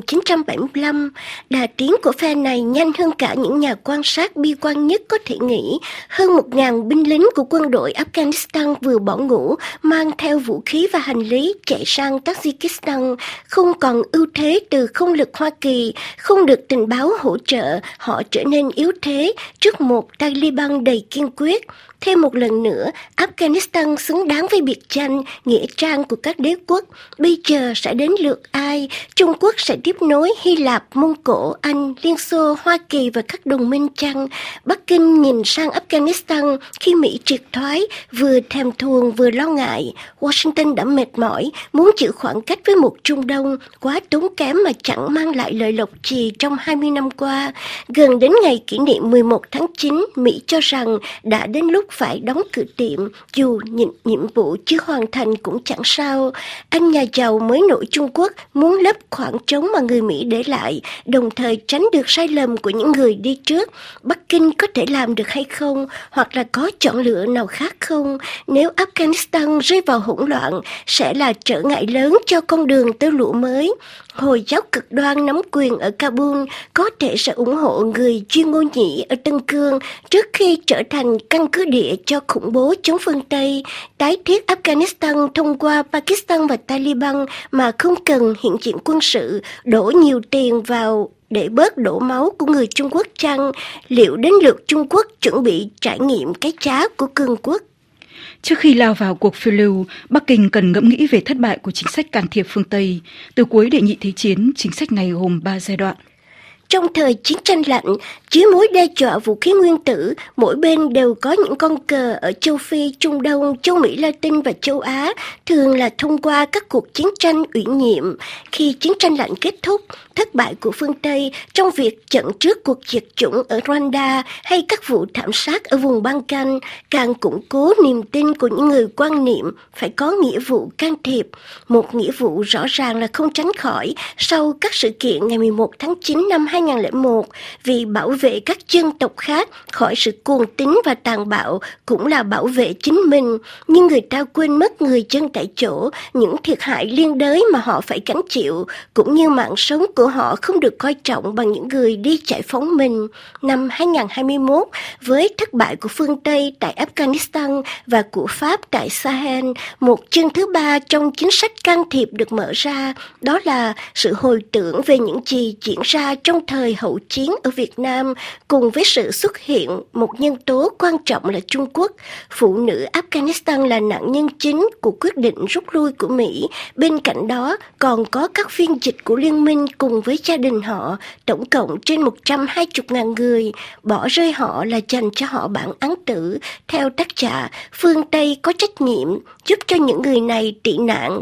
1975. Đà tiến của phe này nhanh hơn cả những nhà quan sát bi quan nhất có thể nghĩ. Hơn 1.000 binh lính của quân đội Afghanistan vừa bỏ ngũ, mang theo vũ khí và hành lý chạy sang Tajikistan. Không còn ưu thế từ không lực Hoa Kỳ, không được tình báo hỗ trợ, họ trở nên yếu thế trước một Taliban đầy kiên quyết. Thêm một lần nữa, Afghanistan xứng đáng với biệt danh, nghĩa trang của các đế quốc. Bây giờ sẽ đến lượt ai? Trung Quốc sẽ tiếp nối Hy Lạp, Mông Cổ, Anh, Liên Xô, Hoa Kỳ và các đồng minh chăng? Bắc Kinh nhìn sang Afghanistan khi Mỹ triệt thoái, vừa thèm thuồng vừa lo ngại. Washington đã mệt mỏi, muốn giữ khoảng cách với một Trung Đông quá tốn kém mà chẳng mang lại lợi lộc gì trong 20 năm qua. Gần đến ngày kỷ niệm 11 tháng 9, Mỹ cho rằng đã đến lúc phải đóng cửa tiệm, dù nhiệm vụ chưa hoàn thành cũng chẳng sao. Anh nhà giàu mới nổi Trung Quốc muốn lấp khoảng trống mà người Mỹ để lại, đồng thời tránh được sai lầm của những người đi trước. Bắc Kinh có thể làm được hay không, hoặc là có chọn lựa nào khác không? Nếu Afghanistan rơi vào hỗn loạn, sẽ là trở ngại lớn cho con đường tơ lụa mới. Hồi giáo cực đoan nắm quyền ở Kabul có thể sẽ ủng hộ người Duy Ngô Nhĩ ở Tân Cương trước khi trở thành căn cứ địa cho khủng bố chống phương Tây. Tái thiết Afghanistan thông qua Pakistan và Taliban mà không cần hiện diện quân sự, đổ nhiều tiền vào để bớt đổ máu của người Trung Quốc chăng? Liệu đến lượt Trung Quốc chuẩn bị trải nghiệm cái giá của cường quốc? Trước khi lao vào cuộc phiêu lưu, Bắc Kinh cần ngẫm nghĩ về thất bại của chính sách can thiệp phương Tây. Từ cuối Đệ nhị Thế chiến, chính sách này gồm 3 giai đoạn. Trong thời chiến tranh lạnh, dưới mối đe dọa vũ khí nguyên tử, mỗi bên đều có những con cờ ở châu Phi, Trung Đông, châu Mỹ Latin và châu Á, thường là thông qua các cuộc chiến tranh uyển nhiệm. Khi chiến tranh lạnh kết thúc, thất bại của phương Tây trong việc chặn trước cuộc diệt chủng ở Rwanda hay các vụ thảm sát ở vùng Balkan càng củng cố niềm tin của những người quan niệm phải có nghĩa vụ can thiệp. Một nghĩa vụ rõ ràng là không tránh khỏi sau các sự kiện ngày 11 tháng 9 năm 2001, vì bảo vệ các dân tộc khác khỏi sự cuồng tín và tàn bạo cũng là bảo vệ chính mình. Nhưng người ta quên mất người dân tại chỗ, những thiệt hại liên đới mà họ phải gánh chịu, cũng như mạng sống của họ không được coi trọng bằng những người đi giải phóng mình. Năm 2021, với thất bại của phương Tây tại Afghanistan và của Pháp tại Sahel, một chương thứ 3 trong chính sách can thiệp được mở ra, đó là sự hồi tưởng về những gì diễn ra trong thời hậu chiến ở Việt Nam, cùng với sự xuất hiện một nhân tố quan trọng là Trung Quốc. Phụ nữ Afghanistan là nạn nhân chính của quyết định rút lui của Mỹ. Bên cạnh đó, còn có các phiên dịch của Liên minh cùng với gia đình họ, tổng cộng trên 120.000 người. Bỏ rơi họ là dành cho họ bản án tử. Theo tác giả, phương Tây có trách nhiệm giúp cho những người này tị nạn.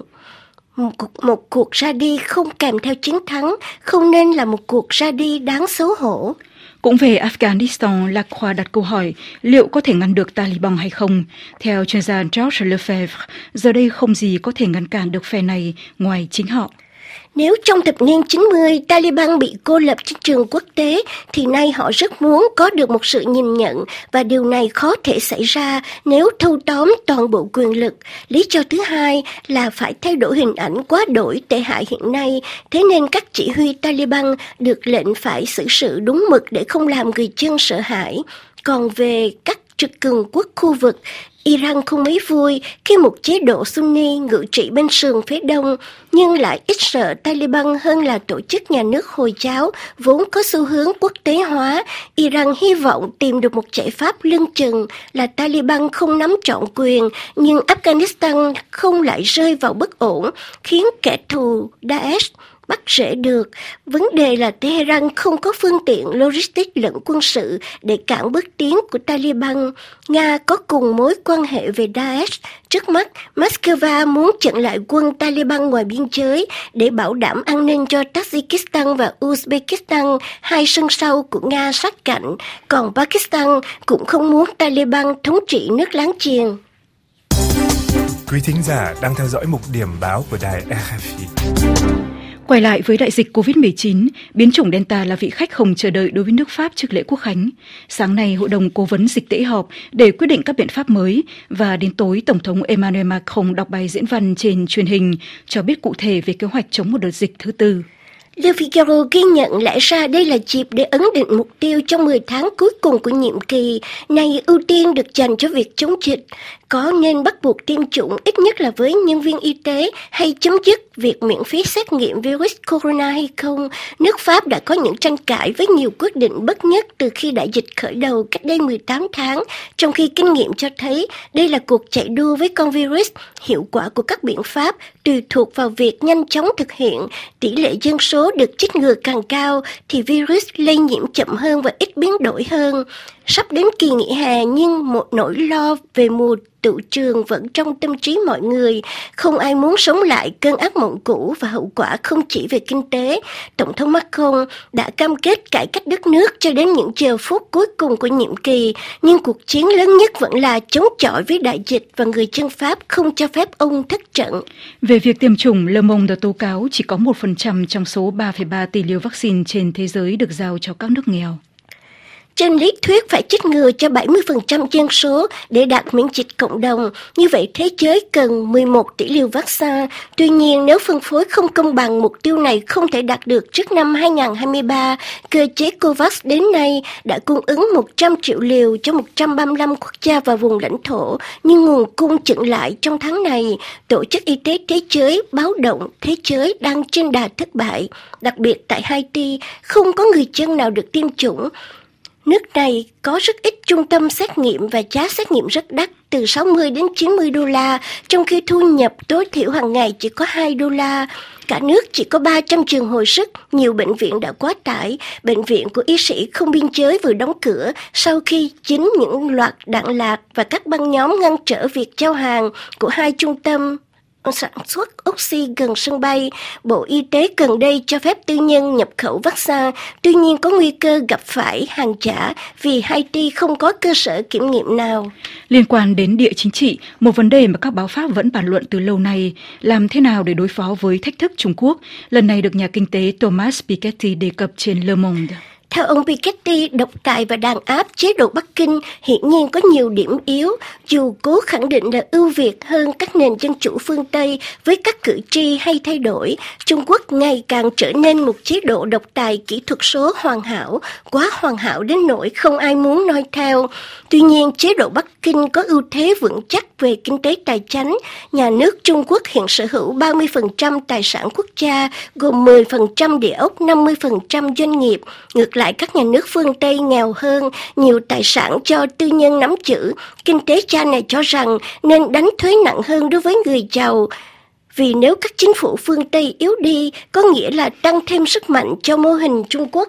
Một cuộc ra đi không kèm theo chiến thắng không nên là một cuộc ra đi đáng xấu hổ. Cũng về Afghanistan, Lạc Khoa đặt câu hỏi liệu có thể ngăn được Taliban hay không. Theo chuyên gia Georges Lefebvre, giờ đây không gì có thể ngăn cản được phe này ngoài chính họ. Nếu trong thập niên 90 Taliban bị cô lập trên trường quốc tế, thì nay họ rất muốn có được một sự nhìn nhận, và điều này khó thể xảy ra nếu thâu tóm toàn bộ quyền lực. Lý do thứ hai là phải thay đổi hình ảnh quá đổi tệ hại hiện nay, thế nên các chỉ huy Taliban được lệnh phải xử sự đúng mực để không làm người dân sợ hãi. Còn về các trực cường quốc khu vực. Iran không mấy vui khi một chế độ Sunni ngự trị bên sườn phía đông, nhưng lại ít sợ Taliban hơn là tổ chức nhà nước Hồi giáo vốn có xu hướng quốc tế hóa. Iran hy vọng tìm được một giải pháp lưng chừng là Taliban không nắm trọn quyền, nhưng Afghanistan không lại rơi vào bất ổn, khiến kẻ thù Daesh bắt rễ được. Vấn đề là Tehran không có phương tiện logistics lẫn quân sự để cản bước tiến của Taliban. Nga có cùng mối quan hệ về Daesh. Trước mắt, Moscow muốn chặn lại quân Taliban ngoài biên giới để bảo đảm an ninh cho Tajikistan và Uzbekistan, hai sân sau của Nga sát cạnh. Còn Pakistan cũng không muốn Taliban thống trị nước láng giềng. Quý thính giả đang theo dõi mục điểm báo của đài RFI. Quay lại với đại dịch COVID-19, biến chủng Delta là vị khách không chờ đợi đối với nước Pháp trước lễ Quốc khánh. Sáng nay, Hội đồng Cố vấn Dịch tễ họp để quyết định các biện pháp mới và đến tối, Tổng thống Emmanuel Macron đọc bài diễn văn trên truyền hình cho biết cụ thể về kế hoạch chống một đợt dịch thứ tư. Le Figaro ghi nhận lẽ ra đây là dịp để ấn định mục tiêu trong 10 tháng cuối cùng của nhiệm kỳ. Này ưu tiên được dành cho việc chống dịch. Có nên bắt buộc tiêm chủng ít nhất là với nhân viên y tế hay chấm dứt việc miễn phí xét nghiệm virus corona hay không? Nước Pháp đã có những tranh cãi với nhiều quyết định bất nhất từ khi đại dịch khởi đầu cách đây 18 tháng, trong khi kinh nghiệm cho thấy đây là cuộc chạy đua với con virus. Hiệu quả của các biện pháp tùy thuộc vào việc nhanh chóng thực hiện. Tỷ lệ dân số được chích ngừa càng cao thì virus lây nhiễm chậm hơn và ít biến đổi hơn. Sắp đến kỳ nghỉ hè nhưng một nỗi lo về mùa tựu trường vẫn trong tâm trí mọi người. Không ai muốn sống lại cơn ác mộng cũ và hậu quả không chỉ về kinh tế. Tổng thống Macron đã cam kết cải cách đất nước cho đến những giờ phút cuối cùng của nhiệm kỳ, nhưng cuộc chiến lớn nhất vẫn là chống chọi với đại dịch và người dân Pháp không cho phép ông thất trận. Về việc tiêm chủng, Le Monde đã tố cáo chỉ có 1% trong số 3,3 tỷ liều vaccine trên thế giới được giao cho các nước nghèo. Trên lý thuyết phải chích ngừa cho 70% dân số để đạt miễn dịch cộng đồng, như vậy thế giới cần 11 tỷ liều vaccine. Tuy nhiên, nếu phân phối không công bằng, mục tiêu này không thể đạt được trước năm 2023. Cơ chế COVAX đến nay đã cung ứng 100 triệu liều cho 135 quốc gia và vùng lãnh thổ, nhưng nguồn cung chững lại trong tháng này. Tổ chức Y tế Thế giới báo động thế giới đang trên đà thất bại. Đặc biệt tại Haiti, không có người dân nào được tiêm chủng. Nước này có rất ít trung tâm xét nghiệm và giá xét nghiệm rất đắt, từ 60 đến 90 đô la, trong khi thu nhập tối thiểu hàng ngày chỉ có 2 đô la. Cả nước chỉ có 300 giường hồi sức, nhiều bệnh viện đã quá tải. Bệnh viện của y sĩ không biên giới vừa đóng cửa sau khi dính những loạt đạn lạc và các băng nhóm ngăn trở việc giao hàng của hai trung tâm sản xuất oxy gần sân bay. Bộ Y tế gần đây cho phép tư nhân nhập khẩu vaccine, tuy nhiên có nguy cơ gặp phải hàng giả vì Haiti không có cơ sở kiểm nghiệm nào. Liên quan đến địa chính trị, một vấn đề mà các báo Pháp vẫn bàn luận từ lâu nay, làm thế nào để đối phó với thách thức Trung Quốc, lần này được nhà kinh tế Thomas Piketty đề cập trên Le Monde. Theo ông Piketty, độc tài và đàn áp chế độ Bắc Kinh hiển nhiên có nhiều điểm yếu, dù cố khẳng định là ưu việt hơn các nền dân chủ phương Tây với các cử tri hay thay đổi. Trung Quốc ngày càng trở nên một chế độ độc tài kỹ thuật số hoàn hảo, quá hoàn hảo đến nỗi không ai muốn noi theo. Tuy nhiên, chế độ Bắc Kinh có ưu thế vững chắc về kinh tế tài chánh. Nhà nước Trung Quốc hiện sở hữu 30% tài sản quốc gia, gồm 10% địa ốc, 50% doanh nghiệp. Ngược lại, các nhà nước phương Tây nghèo hơn, nhiều tài sản cho tư nhân nắm giữ. Kinh tế gia này cho rằng nên đánh thuế nặng hơn đối với người giàu, vì nếu các chính phủ phương Tây yếu đi, có nghĩa là tăng thêm sức mạnh cho mô hình Trung Quốc.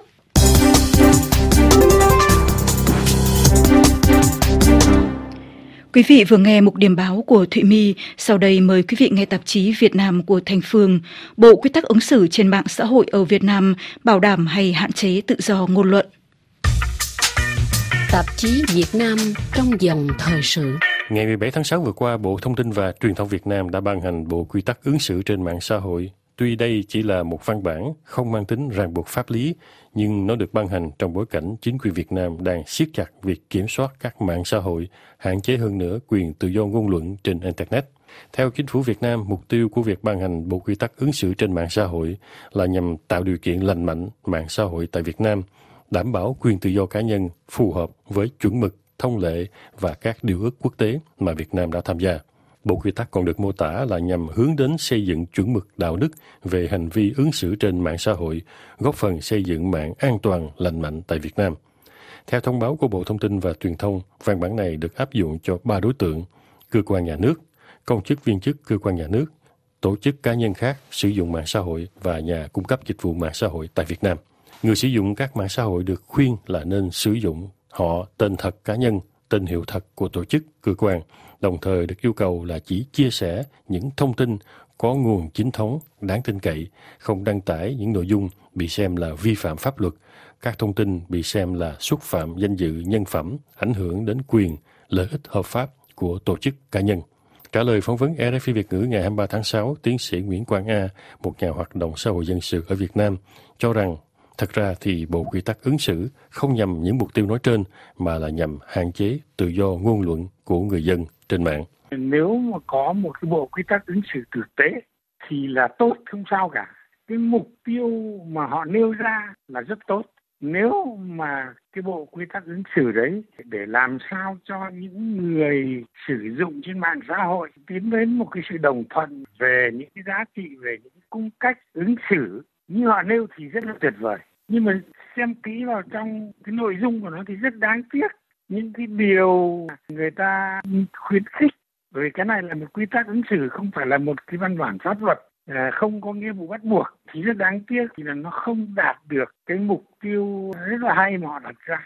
Quý vị vừa nghe mục điểm báo của Thụy My, sau đây mời quý vị nghe tạp chí Việt Nam của Thành Phương. Bộ quy tắc ứng xử trên mạng xã hội ở Việt Nam bảo đảm hay hạn chế tự do ngôn luận. Tạp chí Việt Nam trong dòng thời sự. Ngày 17 tháng 6 vừa qua, Bộ Thông tin và Truyền thông Việt Nam đã ban hành Bộ Quy tắc ứng xử trên mạng xã hội. Tuy đây chỉ là một văn bản, không mang tính ràng buộc pháp lý, nhưng nó được ban hành trong bối cảnh chính quyền Việt Nam đang siết chặt việc kiểm soát các mạng xã hội, hạn chế hơn nữa quyền tự do ngôn luận trên Internet. Theo Chính phủ Việt Nam, mục tiêu của việc ban hành Bộ Quy tắc ứng xử trên mạng xã hội là nhằm tạo điều kiện lành mạnh mạng xã hội tại Việt Nam, đảm bảo quyền tự do cá nhân phù hợp với chuẩn mực thông lệ và các điều ước quốc tế mà Việt Nam đã tham gia. Bộ quy tắc còn được mô tả là nhằm hướng đến xây dựng chuẩn mực đạo đức về hành vi ứng xử trên mạng xã hội, góp phần xây dựng mạng an toàn, lành mạnh tại Việt Nam. Theo thông báo của Bộ Thông tin và Truyền thông, văn bản này được áp dụng cho 3 đối tượng: cơ quan nhà nước, công chức viên chức cơ quan nhà nước, tổ chức cá nhân khác sử dụng mạng xã hội và nhà cung cấp dịch vụ mạng xã hội tại Việt Nam. Người sử dụng các mạng xã hội được khuyên là nên sử dụng họ, tên thật cá nhân, tên hiệu thật của tổ chức, cơ quan, đồng thời được yêu cầu là chỉ chia sẻ những thông tin có nguồn chính thống, đáng tin cậy, không đăng tải những nội dung bị xem là vi phạm pháp luật, các thông tin bị xem là xúc phạm danh dự nhân phẩm, ảnh hưởng đến quyền, lợi ích hợp pháp của tổ chức cá nhân. Trả lời phỏng vấn RFI Việt ngữ ngày 23 tháng 6, tiến sĩ Nguyễn Quang A, một nhà hoạt động xã hội dân sự ở Việt Nam, cho rằng thật ra thì Bộ Quy tắc ứng xử không nhằm những mục tiêu nói trên, mà là nhằm hạn chế tự do ngôn luận của người dân trên mạng. Nếu mà có một cái Bộ Quy tắc ứng xử tử tế thì là tốt, không sao cả. Cái mục tiêu mà họ nêu ra là rất tốt. Nếu mà cái Bộ Quy tắc ứng xử đấy để làm sao cho những người sử dụng trên mạng xã hội tiến đến một cái sự đồng thuận về những cái giá trị, về những cung cách ứng xử như họ nêu thì rất là tuyệt vời. Nhưng mà xem kỹ vào trong cái nội dung của nó thì rất đáng tiếc. Những cái điều người ta khuyến khích, bởi vì cái này là một quy tắc ứng xử, không phải là một cái văn bản pháp luật, không có nghĩa vụ bắt buộc, thì rất đáng tiếc thì là nó không đạt được cái mục tiêu rất là hay mà họ đặt ra,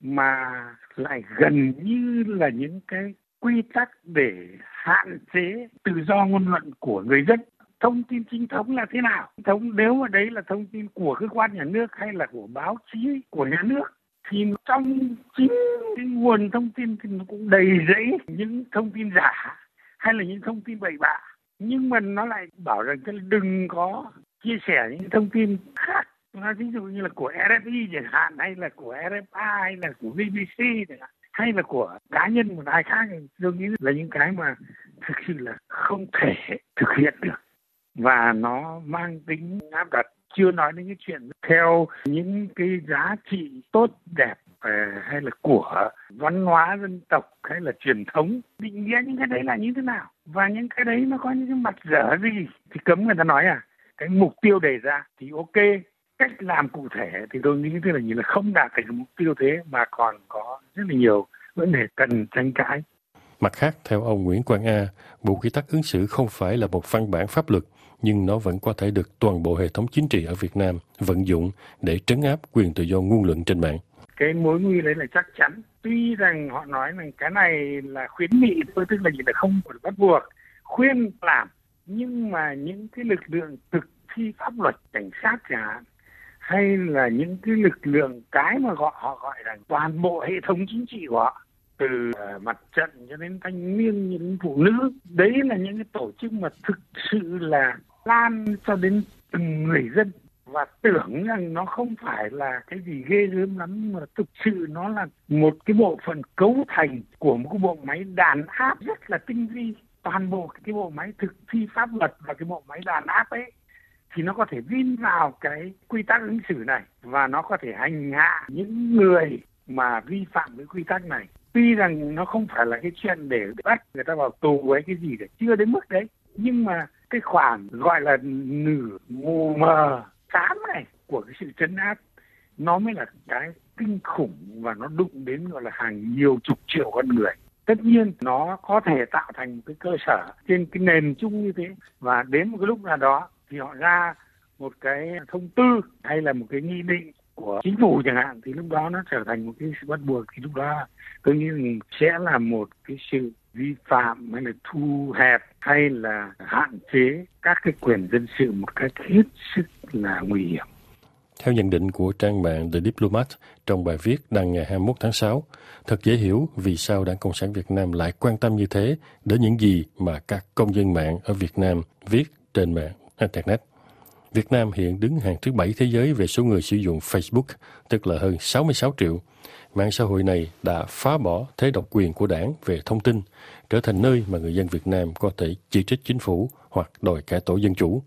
mà lại gần như là những cái quy tắc để hạn chế tự do ngôn luận của người dân. Thông tin chính thống là thế nào? Nếu mà đấy là thông tin của cơ quan nhà nước hay là của báo chí của nhà nước, thì trong chính cái nguồn thông tin thì nó cũng đầy rẫy những thông tin giả hay là những thông tin bậy bạ. Nhưng mà nó lại bảo rằng đừng có chia sẻ những thông tin khác. Nó ví dụ như là của RFI chẳng hạn, hay là của RFA, hay là của BBC chẳng hạn, hay là của cá nhân một ai khác. Tôi nghĩ là những cái mà thực sự là không thể thực hiện được. Và nó mang tính áp đặt, chưa nói đến cái chuyện theo những cái giá trị tốt đẹp hay là của văn hóa dân tộc hay là truyền thống, định nghĩa những cái đấy là như thế nào, và những cái đấy nó có những cái mặt dở gì thì cấm người ta nói cái mục tiêu đề ra thì ok, cách làm cụ thể thì tôi nghĩ thế là như là không đạt được mục tiêu thế mà còn có rất là nhiều vấn đề cần tranh cãi. Mặt khác, theo ông Nguyễn Quang A, Bộ Quy tắc ứng xử không phải là một văn bản pháp luật, nhưng nó vẫn có thể được toàn bộ hệ thống chính trị ở Việt Nam vận dụng để trấn áp quyền tự do ngôn luận trên mạng. Cái mối nguy đấy là chắc chắn. Tuy rằng họ nói rằng cái này là khuyến nghị thôi, tức là gì là không phải bắt buộc, khuyên làm, nhưng mà những cái lực lượng thực thi pháp luật, cảnh sát chẳng hạn, hay là những cái lực lượng cái mà họ gọi là toàn bộ hệ thống chính trị của họ, từ mặt trận cho đến thanh niên, những phụ nữ, đấy là những cái tổ chức mà thực sự là lan cho đến từng người dân, và tưởng rằng nó không phải là cái gì ghê gớm lắm, mà thực sự nó là một cái bộ phận cấu thành của một cái bộ máy đàn áp rất là tinh vi. Toàn bộ cái bộ máy thực thi pháp luật và cái bộ máy đàn áp ấy thì nó có thể vin vào cái quy tắc ứng xử này, và nó có thể hành hạ những người mà vi phạm cái quy tắc này. Tuy rằng nó không phải là cái chuyện để bắt người ta vào tù với cái gì, để chưa đến mức đấy, nhưng mà cái khoản gọi là nửa mù mờ xám này của cái sự trấn áp, nó mới là cái kinh khủng, và nó đụng đến gọi là hàng nhiều chục triệu con người. Tất nhiên nó có thể tạo thành một cái cơ sở trên cái nền chung như thế, và đến một cái lúc nào đó thì họ ra một cái thông tư hay là một cái nghị định của chính phủ chẳng hạn, thì lúc đó nó trở thành một cái sự bắt buộc, thì lúc đó tôi nghĩ sẽ là một cái sự vi phạm hay là thu hẹp hay là hạn chế các cái quyền dân sự một cách hết sức là nguy hiểm. Theo nhận định của trang mạng The Diplomat trong bài viết đăng ngày 21 tháng 6, thật dễ hiểu vì sao Đảng Cộng sản Việt Nam lại quan tâm như thế đến những gì mà các công dân mạng ở Việt Nam viết trên mạng Internet. Việt Nam hiện đứng hàng thứ 7 thế giới về số người sử dụng Facebook, tức là hơn 66 triệu. Mạng xã hội này đã phá bỏ thế độc quyền của đảng về thông tin, trở thành nơi mà người dân Việt Nam có thể chỉ trích chính phủ hoặc đòi cải tổ dân chủ.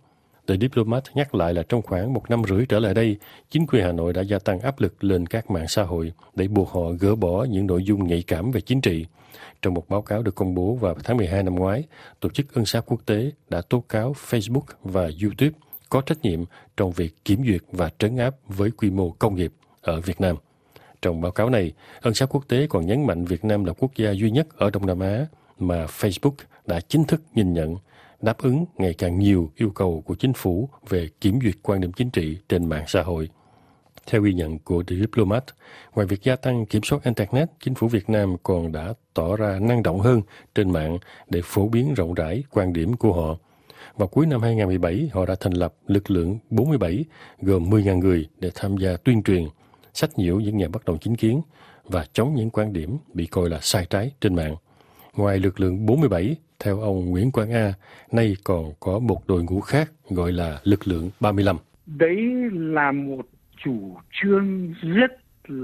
The Diplomat nhắc lại là trong khoảng 1 năm rưỡi trở lại đây, chính quyền Hà Nội đã gia tăng áp lực lên các mạng xã hội để buộc họ gỡ bỏ những nội dung nhạy cảm về chính trị. Trong một báo cáo được công bố vào tháng 12 năm ngoái, Tổ chức Ân xá Quốc tế đã tố cáo Facebook và YouTube có trách nhiệm trong việc kiểm duyệt và trấn áp với quy mô công nghiệp ở Việt Nam. Trong báo cáo này, Ân xá Quốc tế còn nhấn mạnh Việt Nam là quốc gia duy nhất ở Đông Nam Á mà Facebook đã chính thức nhìn nhận, đáp ứng ngày càng nhiều yêu cầu của chính phủ về kiểm duyệt quan điểm chính trị trên mạng xã hội. Theo ghi nhận của The Diplomat, ngoài việc gia tăng kiểm soát Internet, chính phủ Việt Nam còn đã tỏ ra năng động hơn trên mạng để phổ biến rộng rãi quan điểm của họ. Vào cuối năm 2017, họ đã thành lập lực lượng 47 gồm 10.000 người để tham gia tuyên truyền, sách nhiễu những nhà bất đồng chính kiến và chống những quan điểm bị coi là sai trái trên mạng. Ngoài lực lượng 47, theo ông Nguyễn Quang A, nay còn có một đội ngũ khác gọi là lực lượng 35. Đấy là một chủ trương rất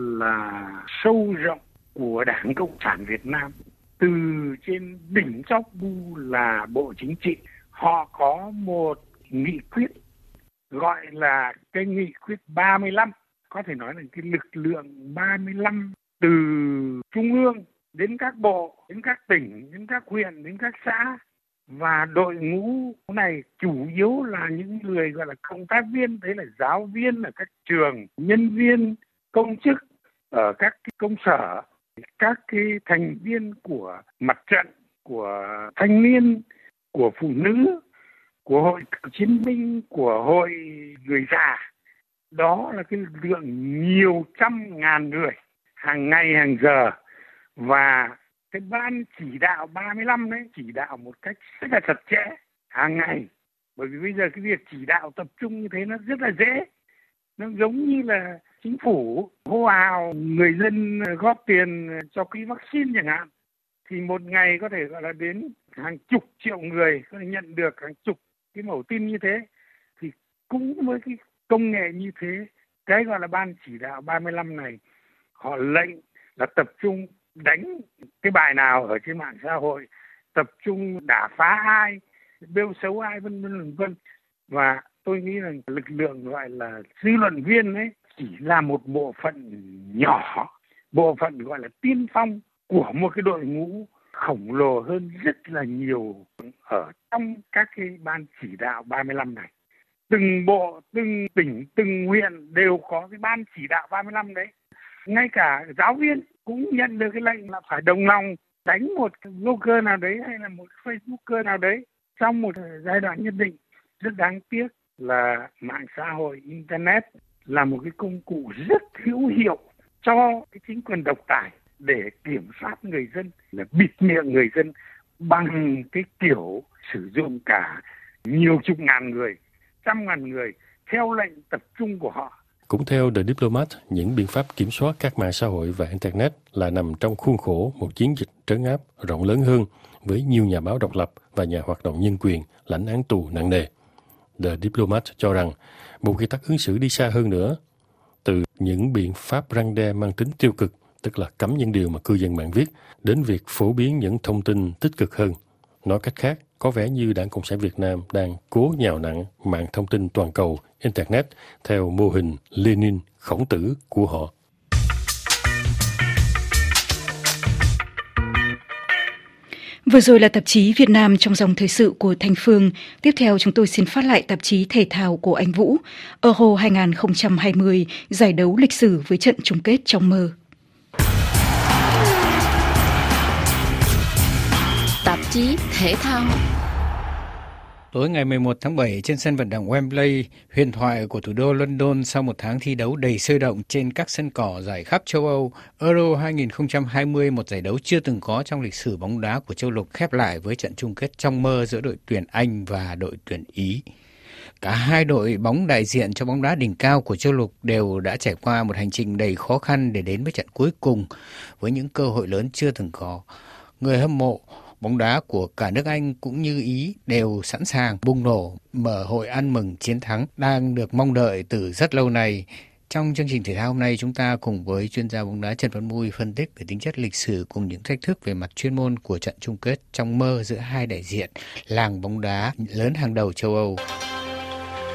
là sâu rộng của Đảng Cộng sản Việt Nam. Từ trên đỉnh chóp bu là Bộ Chính trị, họ có một nghị quyết gọi là cái nghị quyết 35, có thể nói là cái lực lượng 35 từ trung ương đến các bộ, đến các tỉnh, đến các huyện, đến các xã. Và đội ngũ này chủ yếu là những người gọi là cộng tác viên, đấy là giáo viên ở các trường, nhân viên, công chức ở các cái công sở, các cái thành viên của mặt trận, của thanh niên, của phụ nữ, của hội chiến binh, của hội người già. Đó là cái lực lượng nhiều trăm ngàn người, hàng ngày hàng giờ. Và cái ban chỉ đạo 35 đấy chỉ đạo một cách rất là chặt chẽ hàng ngày. Bởi vì bây giờ cái việc chỉ đạo tập trung như thế nó rất là dễ. Nó giống như là chính phủ hô hào người dân góp tiền cho quỹ vaccine chẳng hạn. Thì một ngày có thể gọi là đến hàng chục triệu người có thể nhận được hàng chục cái mẫu tin như thế. Thì cũng với cái công nghệ như thế, cái gọi là ban chỉ đạo 35 này, họ lệnh là tập trung đánh cái bài nào ở trên mạng xã hội, tập trung đả phá ai, bêu xấu ai, vân vân. Và tôi nghĩ rằng lực lượng gọi là dư luận viên ấy chỉ là một bộ phận nhỏ, bộ phận gọi là tiên phong của một cái đội ngũ khổng lồ hơn rất là nhiều ở trong các cái ban chỉ đạo 35 này. Từng bộ, từng tỉnh, từng huyện đều có cái ban chỉ đạo 35 đấy. Ngay cả giáo viên cũng nhận được cái lệnh là phải đồng lòng đánh một blogger nào đấy hay là một facebooker nào đấy trong một giai đoạn nhất định. Rất đáng tiếc là mạng xã hội, internet là một cái công cụ rất hữu hiệu cho cái chính quyền độc tài để kiểm soát người dân, là bịt miệng người dân bằng cái kiểu sử dụng cả nhiều chục ngàn người, trăm ngàn người theo lệnh tập trung của họ. Cũng theo The Diplomat, những biện pháp kiểm soát các mạng xã hội và Internet là nằm trong khuôn khổ một chiến dịch trấn áp rộng lớn hơn với nhiều nhà báo độc lập và nhà hoạt động nhân quyền lãnh án tù nặng nề. The Diplomat cho rằng Bộ Quy tắc ứng xử đi xa hơn nữa, từ những biện pháp răn đe mang tính tiêu cực, tức là cấm những điều mà cư dân mạng viết, đến việc phổ biến những thông tin tích cực hơn. Nói cách khác, có vẻ như Đảng Cộng sản Việt Nam đang cố nhào nặng mạng thông tin toàn cầu, Internet, theo mô hình Lenin khổng tử của họ. Vừa rồi là tạp chí Việt Nam trong dòng thời sự của Thanh Phương. Tiếp theo chúng tôi xin phát lại tạp chí thể thao của anh Vũ. Euro 2020, giải đấu lịch sử với trận chung kết trong mơ. Tạp chí thể thao. Tối ngày 11 tháng 7 trên sân vận động Wembley, huyền thoại của thủ đô London sau một tháng thi đấu đầy sôi động trên các sân cỏ giải khắp châu Âu, Euro 2020, một giải đấu chưa từng có trong lịch sử bóng đá của châu lục, khép lại với trận chung kết trong mơ giữa đội tuyển Anh và đội tuyển Ý. Cả hai đội bóng đại diện cho bóng đá đỉnh cao của châu lục đều đã trải qua một hành trình đầy khó khăn để đến với trận cuối cùng với những cơ hội lớn chưa từng có. Người hâm mộ bóng đá của cả nước Anh cũng như Ý đều sẵn sàng bùng nổ mở hội ăn mừng chiến thắng đang được mong đợi từ rất lâu nay. Trong chương trình thể thao hôm nay, chúng ta cùng với chuyên gia bóng đá Trần Văn Mui phân tích về tính chất lịch sử cùng những thách thức về mặt chuyên môn của trận chung kết trong mơ giữa hai đại diện làng bóng đá lớn hàng đầu châu Âu.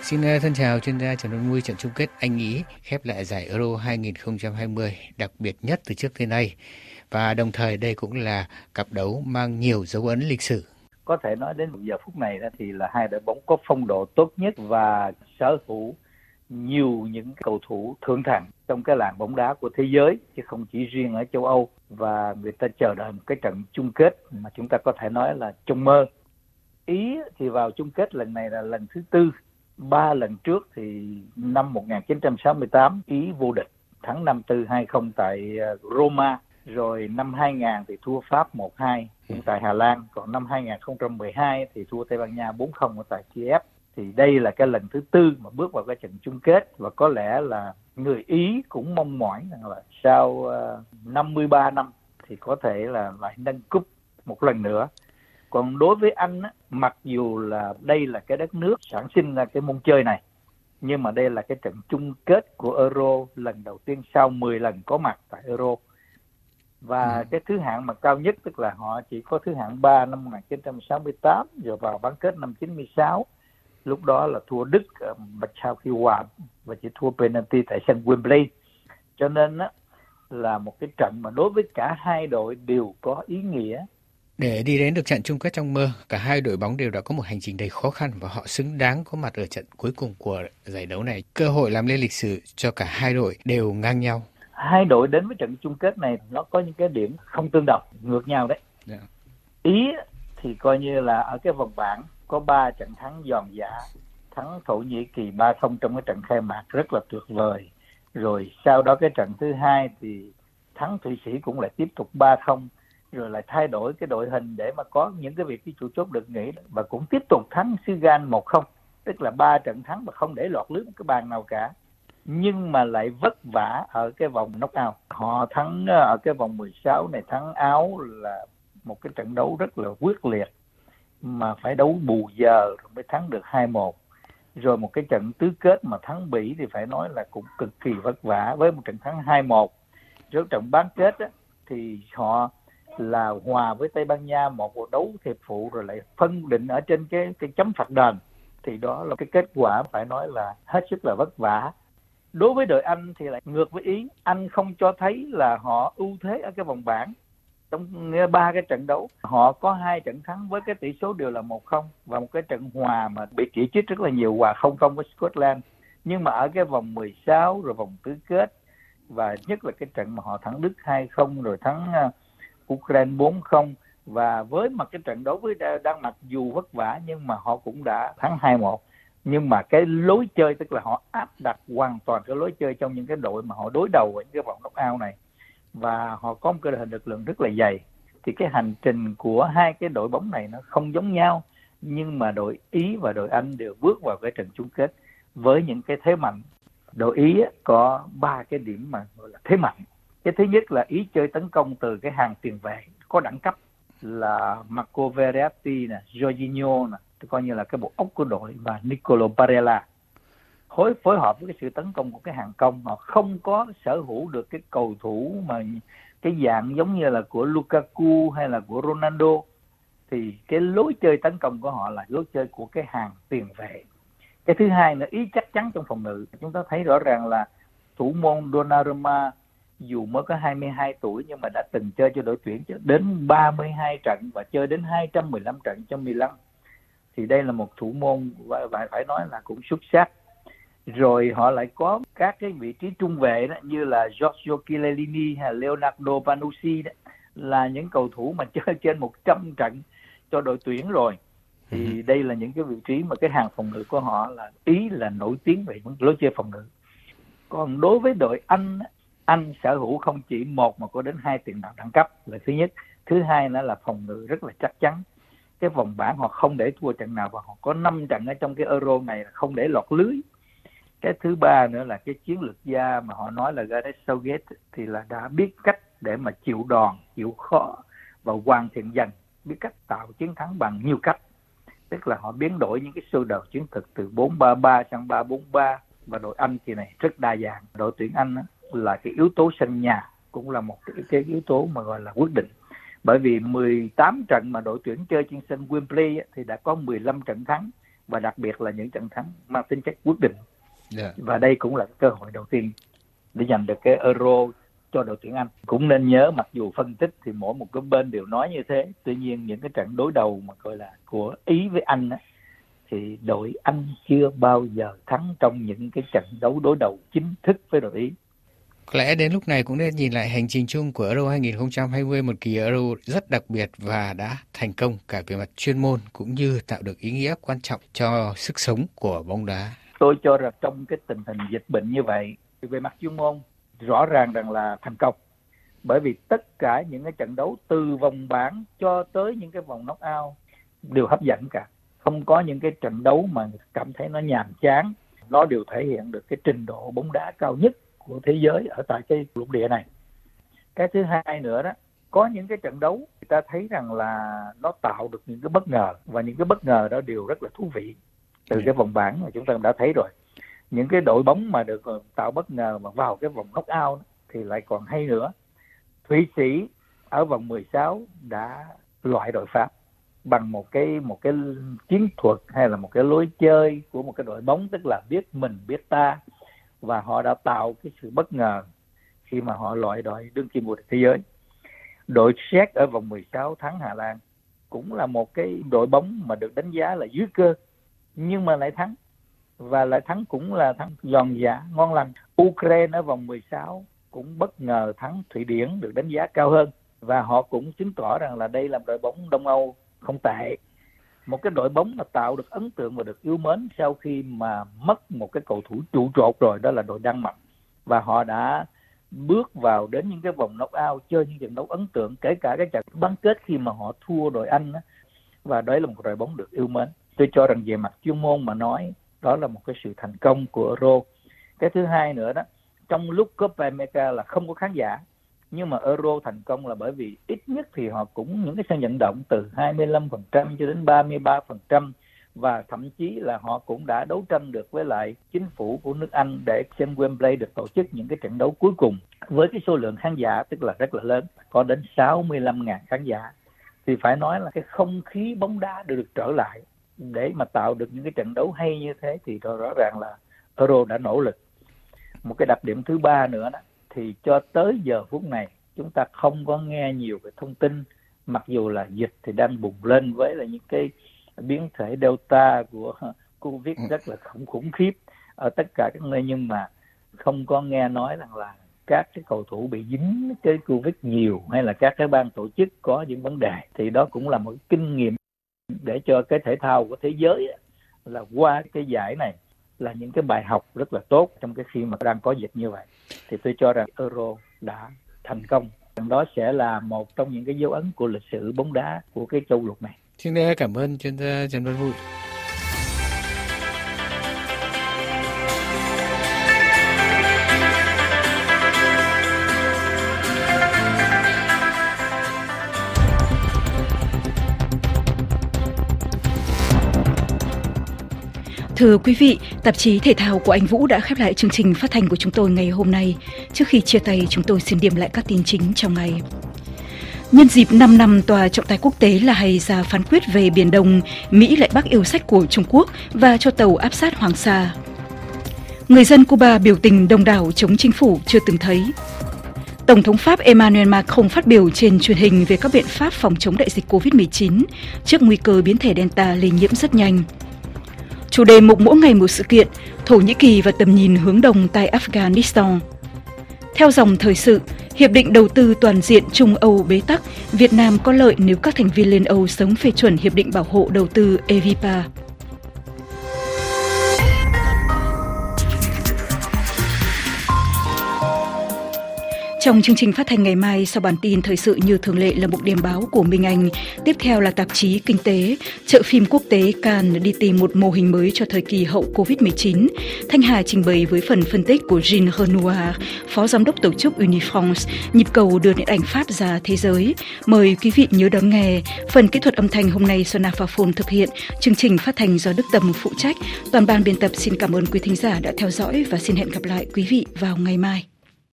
Xin thân chào chuyên gia Trần Văn Mui. Trận chung kết Anh Ý khép lại giải Euro 2020 đặc biệt nhất từ trước tới nay, và đồng thời đây cũng là cặp đấu mang nhiều dấu ấn lịch sử. Có thể nói đến giờ phút này thì là hai đội bóng có phong độ tốt nhất và sở hữu nhiều những cầu thủ thượng thặng trong cái làng bóng đá của thế giới, chứ không chỉ riêng ở châu Âu. Và người ta chờ đợi một cái trận chung kết mà chúng ta có thể nói là trong mơ. Ý thì vào chung kết lần này là lần thứ 4. 3 lần trước thì năm 1968 Ý vô địch, thắng 5-4, 2-0 tại Roma. Rồi năm 2000 thì thua Pháp 1-2 tại Hà Lan. Còn năm 2012 thì thua Tây Ban Nha 4-0 ở tại Kiev. Thì đây là cái lần thứ 4 mà bước vào cái trận chung kết. Và có lẽ là người Ý cũng mong mỏi rằng là sau 53 năm thì có thể là lại nâng cúp một lần nữa. Còn đối với Anh á, mặc dù là đây là cái đất nước sản sinh ra cái môn chơi này, nhưng mà đây là cái trận chung kết của Euro lần đầu tiên sau 10 lần có mặt tại Euro. Và cái thứ hạng mà cao nhất, tức là họ chỉ có thứ hạng 3 năm 1968, rồi vào bán kết năm 96. Lúc đó là thua Đức sau khi hòa và chỉ thua penalty tại sân Wembley. Cho nên á, là một cái trận mà đối với cả hai đội đều có ý nghĩa. Để đi đến được trận chung kết trong mơ, cả hai đội bóng đều đã có một hành trình đầy khó khăn và họ xứng đáng có mặt ở trận cuối cùng của giải đấu này. Cơ hội làm nên lịch sử cho cả hai đội đều ngang nhau. Hai đội đến với trận chung kết này nó có những cái điểm không tương đồng, ngược nhau đấy. Yeah. Ý thì coi như là ở cái vòng bảng có 3 trận thắng giòn giã, thắng Thổ Nhĩ Kỳ 3-0 trong cái trận khai mạc rất là tuyệt vời. Rồi sau đó cái trận thứ hai thì thắng Thụy Sĩ cũng lại tiếp tục 3-0, rồi lại thay đổi cái đội hình để mà có những cái vị trí chủ chốt được nghỉ, và cũng tiếp tục thắng Sudan 1-0, tức là 3 trận thắng mà không để lọt lưới một cái bàn nào cả. Nhưng mà lại vất vả ở cái vòng knock-out. Họ thắng ở cái vòng 16 này, thắng Áo là một cái trận đấu rất là quyết liệt, mà phải đấu bù giờ rồi mới thắng được 2-1. Rồi một cái trận tứ kết mà thắng Bỉ thì phải nói là cũng cực kỳ vất vả với một trận thắng 2-1. Rồi trận bán kết á, thì họ là hòa với Tây Ban Nha một cuộc đấu hiệp phụ, rồi lại phân định ở trên cái chấm phạt đền. Thì đó là cái kết quả phải nói là hết sức là vất vả. Đối với đội Anh thì lại ngược với Ý. Anh không cho thấy là họ ưu thế ở cái vòng bảng. Trong 3 cái trận đấu, họ có 2 trận thắng với cái tỷ số đều là 1-0, và một cái trận hòa mà bị chỉ trích rất là nhiều, hòa 0-0 với Scotland. Nhưng mà ở cái vòng 16 rồi vòng tứ kết, và nhất là cái trận mà họ thắng Đức 2-0 rồi thắng Ukraine 4-0, và với một cái trận đấu với Đan Mạch dù vất vả nhưng mà họ cũng đã thắng 2-1. Nhưng mà cái lối chơi, tức là họ áp đặt hoàn toàn cái lối chơi trong những cái đội mà họ đối đầu ở những cái vòng knock-out này, và họ có một cái đội hình lực lượng rất là dày. Thì cái hành trình của hai cái đội bóng này nó không giống nhau, nhưng mà đội Ý và đội Anh đều bước vào cái trận chung kết với những cái thế mạnh. Đội Ý có 3 cái điểm mà gọi là thế mạnh. Cái thứ nhất là Ý chơi tấn công từ cái hàng tiền vệ có đẳng cấp là Marco Verratti nè, Jorginho nè, coi như là cái bộ óc của đội, và Nicolo Barella. Phối hợp với cái sự tấn công của cái hàng công, họ không có sở hữu được cái cầu thủ mà cái dạng giống như là của Lukaku hay là của Ronaldo. Thì cái lối chơi tấn công của họ là lối chơi của cái hàng tiền vệ. Cái thứ hai là Ý chắc chắn trong phòng ngự. Chúng ta thấy rõ ràng là thủ môn Donnarumma dù mới có 22 tuổi nhưng mà đã từng chơi cho đội tuyển đến 32 trận và chơi đến 215 trận cho Milan. Thì đây là một thủ môn và phải nói là cũng xuất sắc. Rồi họ lại có các cái vị trí trung vệ đó, như là Giorgio Chiellini hay Leonardo Bonucci đó, là những cầu thủ mà chơi trên 100 trận cho đội tuyển rồi. Thì đây là những cái vị trí mà cái hàng phòng ngự của họ là Ý là nổi tiếng về lối chơi phòng ngự. Còn đối với đội Anh sở hữu không chỉ một mà có đến 2 tiền đạo đẳng cấp là thứ nhất. Thứ hai nữa là phòng ngự rất là chắc chắn. Cái vòng bảng họ không để thua trận nào, và họ có 5 trận ở trong cái Euro này là không để lọt lưới. Cái thứ ba nữa là cái chiến lược gia mà họ nói là Gareth Southgate thì là đã biết cách để mà chịu đòn, chịu khó và hoàn thiện dần, biết cách tạo chiến thắng bằng nhiều cách. Tức là họ biến đổi những cái sơ đồ chiến thuật từ 4-3-3 sang 3-4-3, và đội Anh thì này rất đa dạng. Đội tuyển Anh là cái yếu tố sân nhà cũng là một cái yếu tố mà gọi là quyết định. Bởi vì 18 trận mà đội tuyển chơi trên sân Wembley thì đã có 15 trận thắng và đặc biệt là những trận thắng mang tính chất quyết định. Và đây cũng là cơ hội đầu tiên để giành được cái Euro cho đội tuyển Anh. Cũng nên nhớ, mặc dù phân tích thì mỗi một cái bên đều nói như thế, tuy nhiên những cái trận đối đầu mà gọi là của Ý với Anh á, thì đội Anh chưa bao giờ thắng trong những cái trận đấu đối đầu chính thức với đội Ý. Có lẽ đến lúc này cũng nên nhìn lại hành trình chung của Euro 2020, một kỳ Euro rất đặc biệt và đã thành công cả về mặt chuyên môn cũng như tạo được ý nghĩa quan trọng cho sức sống của bóng đá. Tôi cho rằng trong cái tình hình dịch bệnh như vậy, về mặt chuyên môn rõ ràng rằng là thành công. Bởi vì tất cả những cái trận đấu từ vòng bảng cho tới những cái vòng knock-out đều hấp dẫn cả. Không có những cái trận đấu mà cảm thấy nó nhàm chán. Nó đều thể hiện được cái trình độ bóng đá cao nhất của thế giới ở tại cái lục địa này. Cái thứ hai nữa đó, có những cái trận đấu người ta thấy rằng là nó tạo được những cái bất ngờ, và những cái bất ngờ đó đều rất là thú vị. Từ cái vòng bảng mà chúng ta đã thấy rồi, những cái đội bóng mà được tạo bất ngờ mà vào cái vòng knock-out thì lại còn hay nữa. Thụy Sĩ ở vòng 16 đã loại đội Pháp bằng một cái chiến thuật hay là một cái lối chơi của một cái đội bóng, tức là biết mình biết ta, và họ đã tạo cái sự bất ngờ khi mà họ loại đội đương kim vô địch thế giới. Đội Séc ở vòng 16 thắng Hà Lan, cũng là một cái đội bóng mà được đánh giá là dưới cơ, nhưng mà lại thắng, và lại thắng cũng là thắng giòn giã, ngon lành. Ukraine ở vòng 16 cũng bất ngờ thắng Thụy Điển, được đánh giá cao hơn, và họ cũng chứng tỏ rằng là đây là đội bóng Đông Âu không tệ. Một cái đội bóng mà tạo được ấn tượng và được yêu mến sau khi mà mất một cái cầu thủ trụ cột rồi, đó là đội Đan Mạch. Và họ đã bước vào đến những cái vòng knock-out, chơi những trận đấu ấn tượng, kể cả cái trận bán kết khi mà họ thua đội Anh đó. Và đấy là một đội bóng được yêu mến. Tôi cho rằng về mặt chuyên môn mà nói, đó là một cái sự thành công của Euro. Cái thứ hai nữa đó, trong lúc Copa America là không có khán giả, nhưng mà Euro thành công là bởi vì ít nhất thì họ cũng những cái sân vận động từ 25% cho đến 33%, và thậm chí là họ cũng đã đấu tranh được với lại chính phủ của nước Anh để sân Wembley được tổ chức những cái trận đấu cuối cùng với cái số lượng khán giả tức là rất là lớn, có đến 65.000 khán giả. Thì phải nói là cái không khí bóng đá được trở lại để mà tạo được những cái trận đấu hay như thế, thì rõ ràng là Euro đã nỗ lực. Một cái đặc điểm thứ ba nữa đó, thì cho tới giờ phút này chúng ta không có nghe nhiều cái thông tin, mặc dù là dịch thì đang bùng lên với là những cái biến thể Delta của Covid rất là khủng khiếp ở tất cả các nơi, nhưng mà không có nghe nói rằng là các cái cầu thủ bị dính cái Covid nhiều, hay là các cái ban tổ chức có những vấn đề. Thì đó cũng là một kinh nghiệm để cho cái thể thao của thế giới là qua cái giải này là những cái bài học rất là tốt trong cái khi mà đang có dịch như vậy. Thì tôi cho rằng Euro đã thành công. Đó sẽ là một trong những cái dấu ấn của lịch sử bóng đá của cái châu lục này. Xin cảm ơn chuyên gia Trần Văn Vui. Thưa quý vị, tạp chí Thể thao của anh Vũ đã khép lại chương trình phát thanh của chúng tôi ngày hôm nay. Trước khi chia tay, chúng tôi xin điểm lại các tin chính trong ngày. Nhân dịp 5 năm Tòa trọng tài quốc tế La Hay ra phán quyết về Biển Đông, Mỹ lại bác yêu sách của Trung Quốc và cho tàu áp sát Hoàng Sa. Người dân Cuba biểu tình đông đảo chống chính phủ chưa từng thấy. Tổng thống Pháp Emmanuel Macron phát biểu trên truyền hình về các biện pháp phòng chống đại dịch COVID-19 trước nguy cơ biến thể Delta lây nhiễm rất nhanh. Chủ đề mục mỗi ngày một sự kiện, Thổ Nhĩ Kỳ và tầm nhìn hướng đông tại Afghanistan. Theo dòng thời sự, Hiệp định Đầu tư Toàn diện Trung Âu bế tắc, Việt Nam có lợi nếu các thành viên Liên Âu sớm phê chuẩn Hiệp định Bảo hộ Đầu tư EVPA. Trong chương trình phát thanh ngày mai, sau bản tin thời sự như thường lệ là mục điểm báo của Minh Anh. Tiếp theo là tạp chí Kinh tế, chợ phim quốc tế Cannes đi tìm một mô hình mới cho thời kỳ hậu Covid-19. Thanh Hà trình bày với phần phân tích của Jean Renoir, Phó Giám đốc tổ chức Unifrance, nhịp cầu đưa điện ảnh Pháp ra thế giới. Mời quý vị nhớ đón nghe. Phần kỹ thuật âm thanh hôm nay do Nafaphone thực hiện. Chương trình phát thanh do Đức Tâm phụ trách. Toàn ban biên tập xin cảm ơn quý thính giả đã theo dõi và xin hẹn gặp lại quý vị vào ngày mai.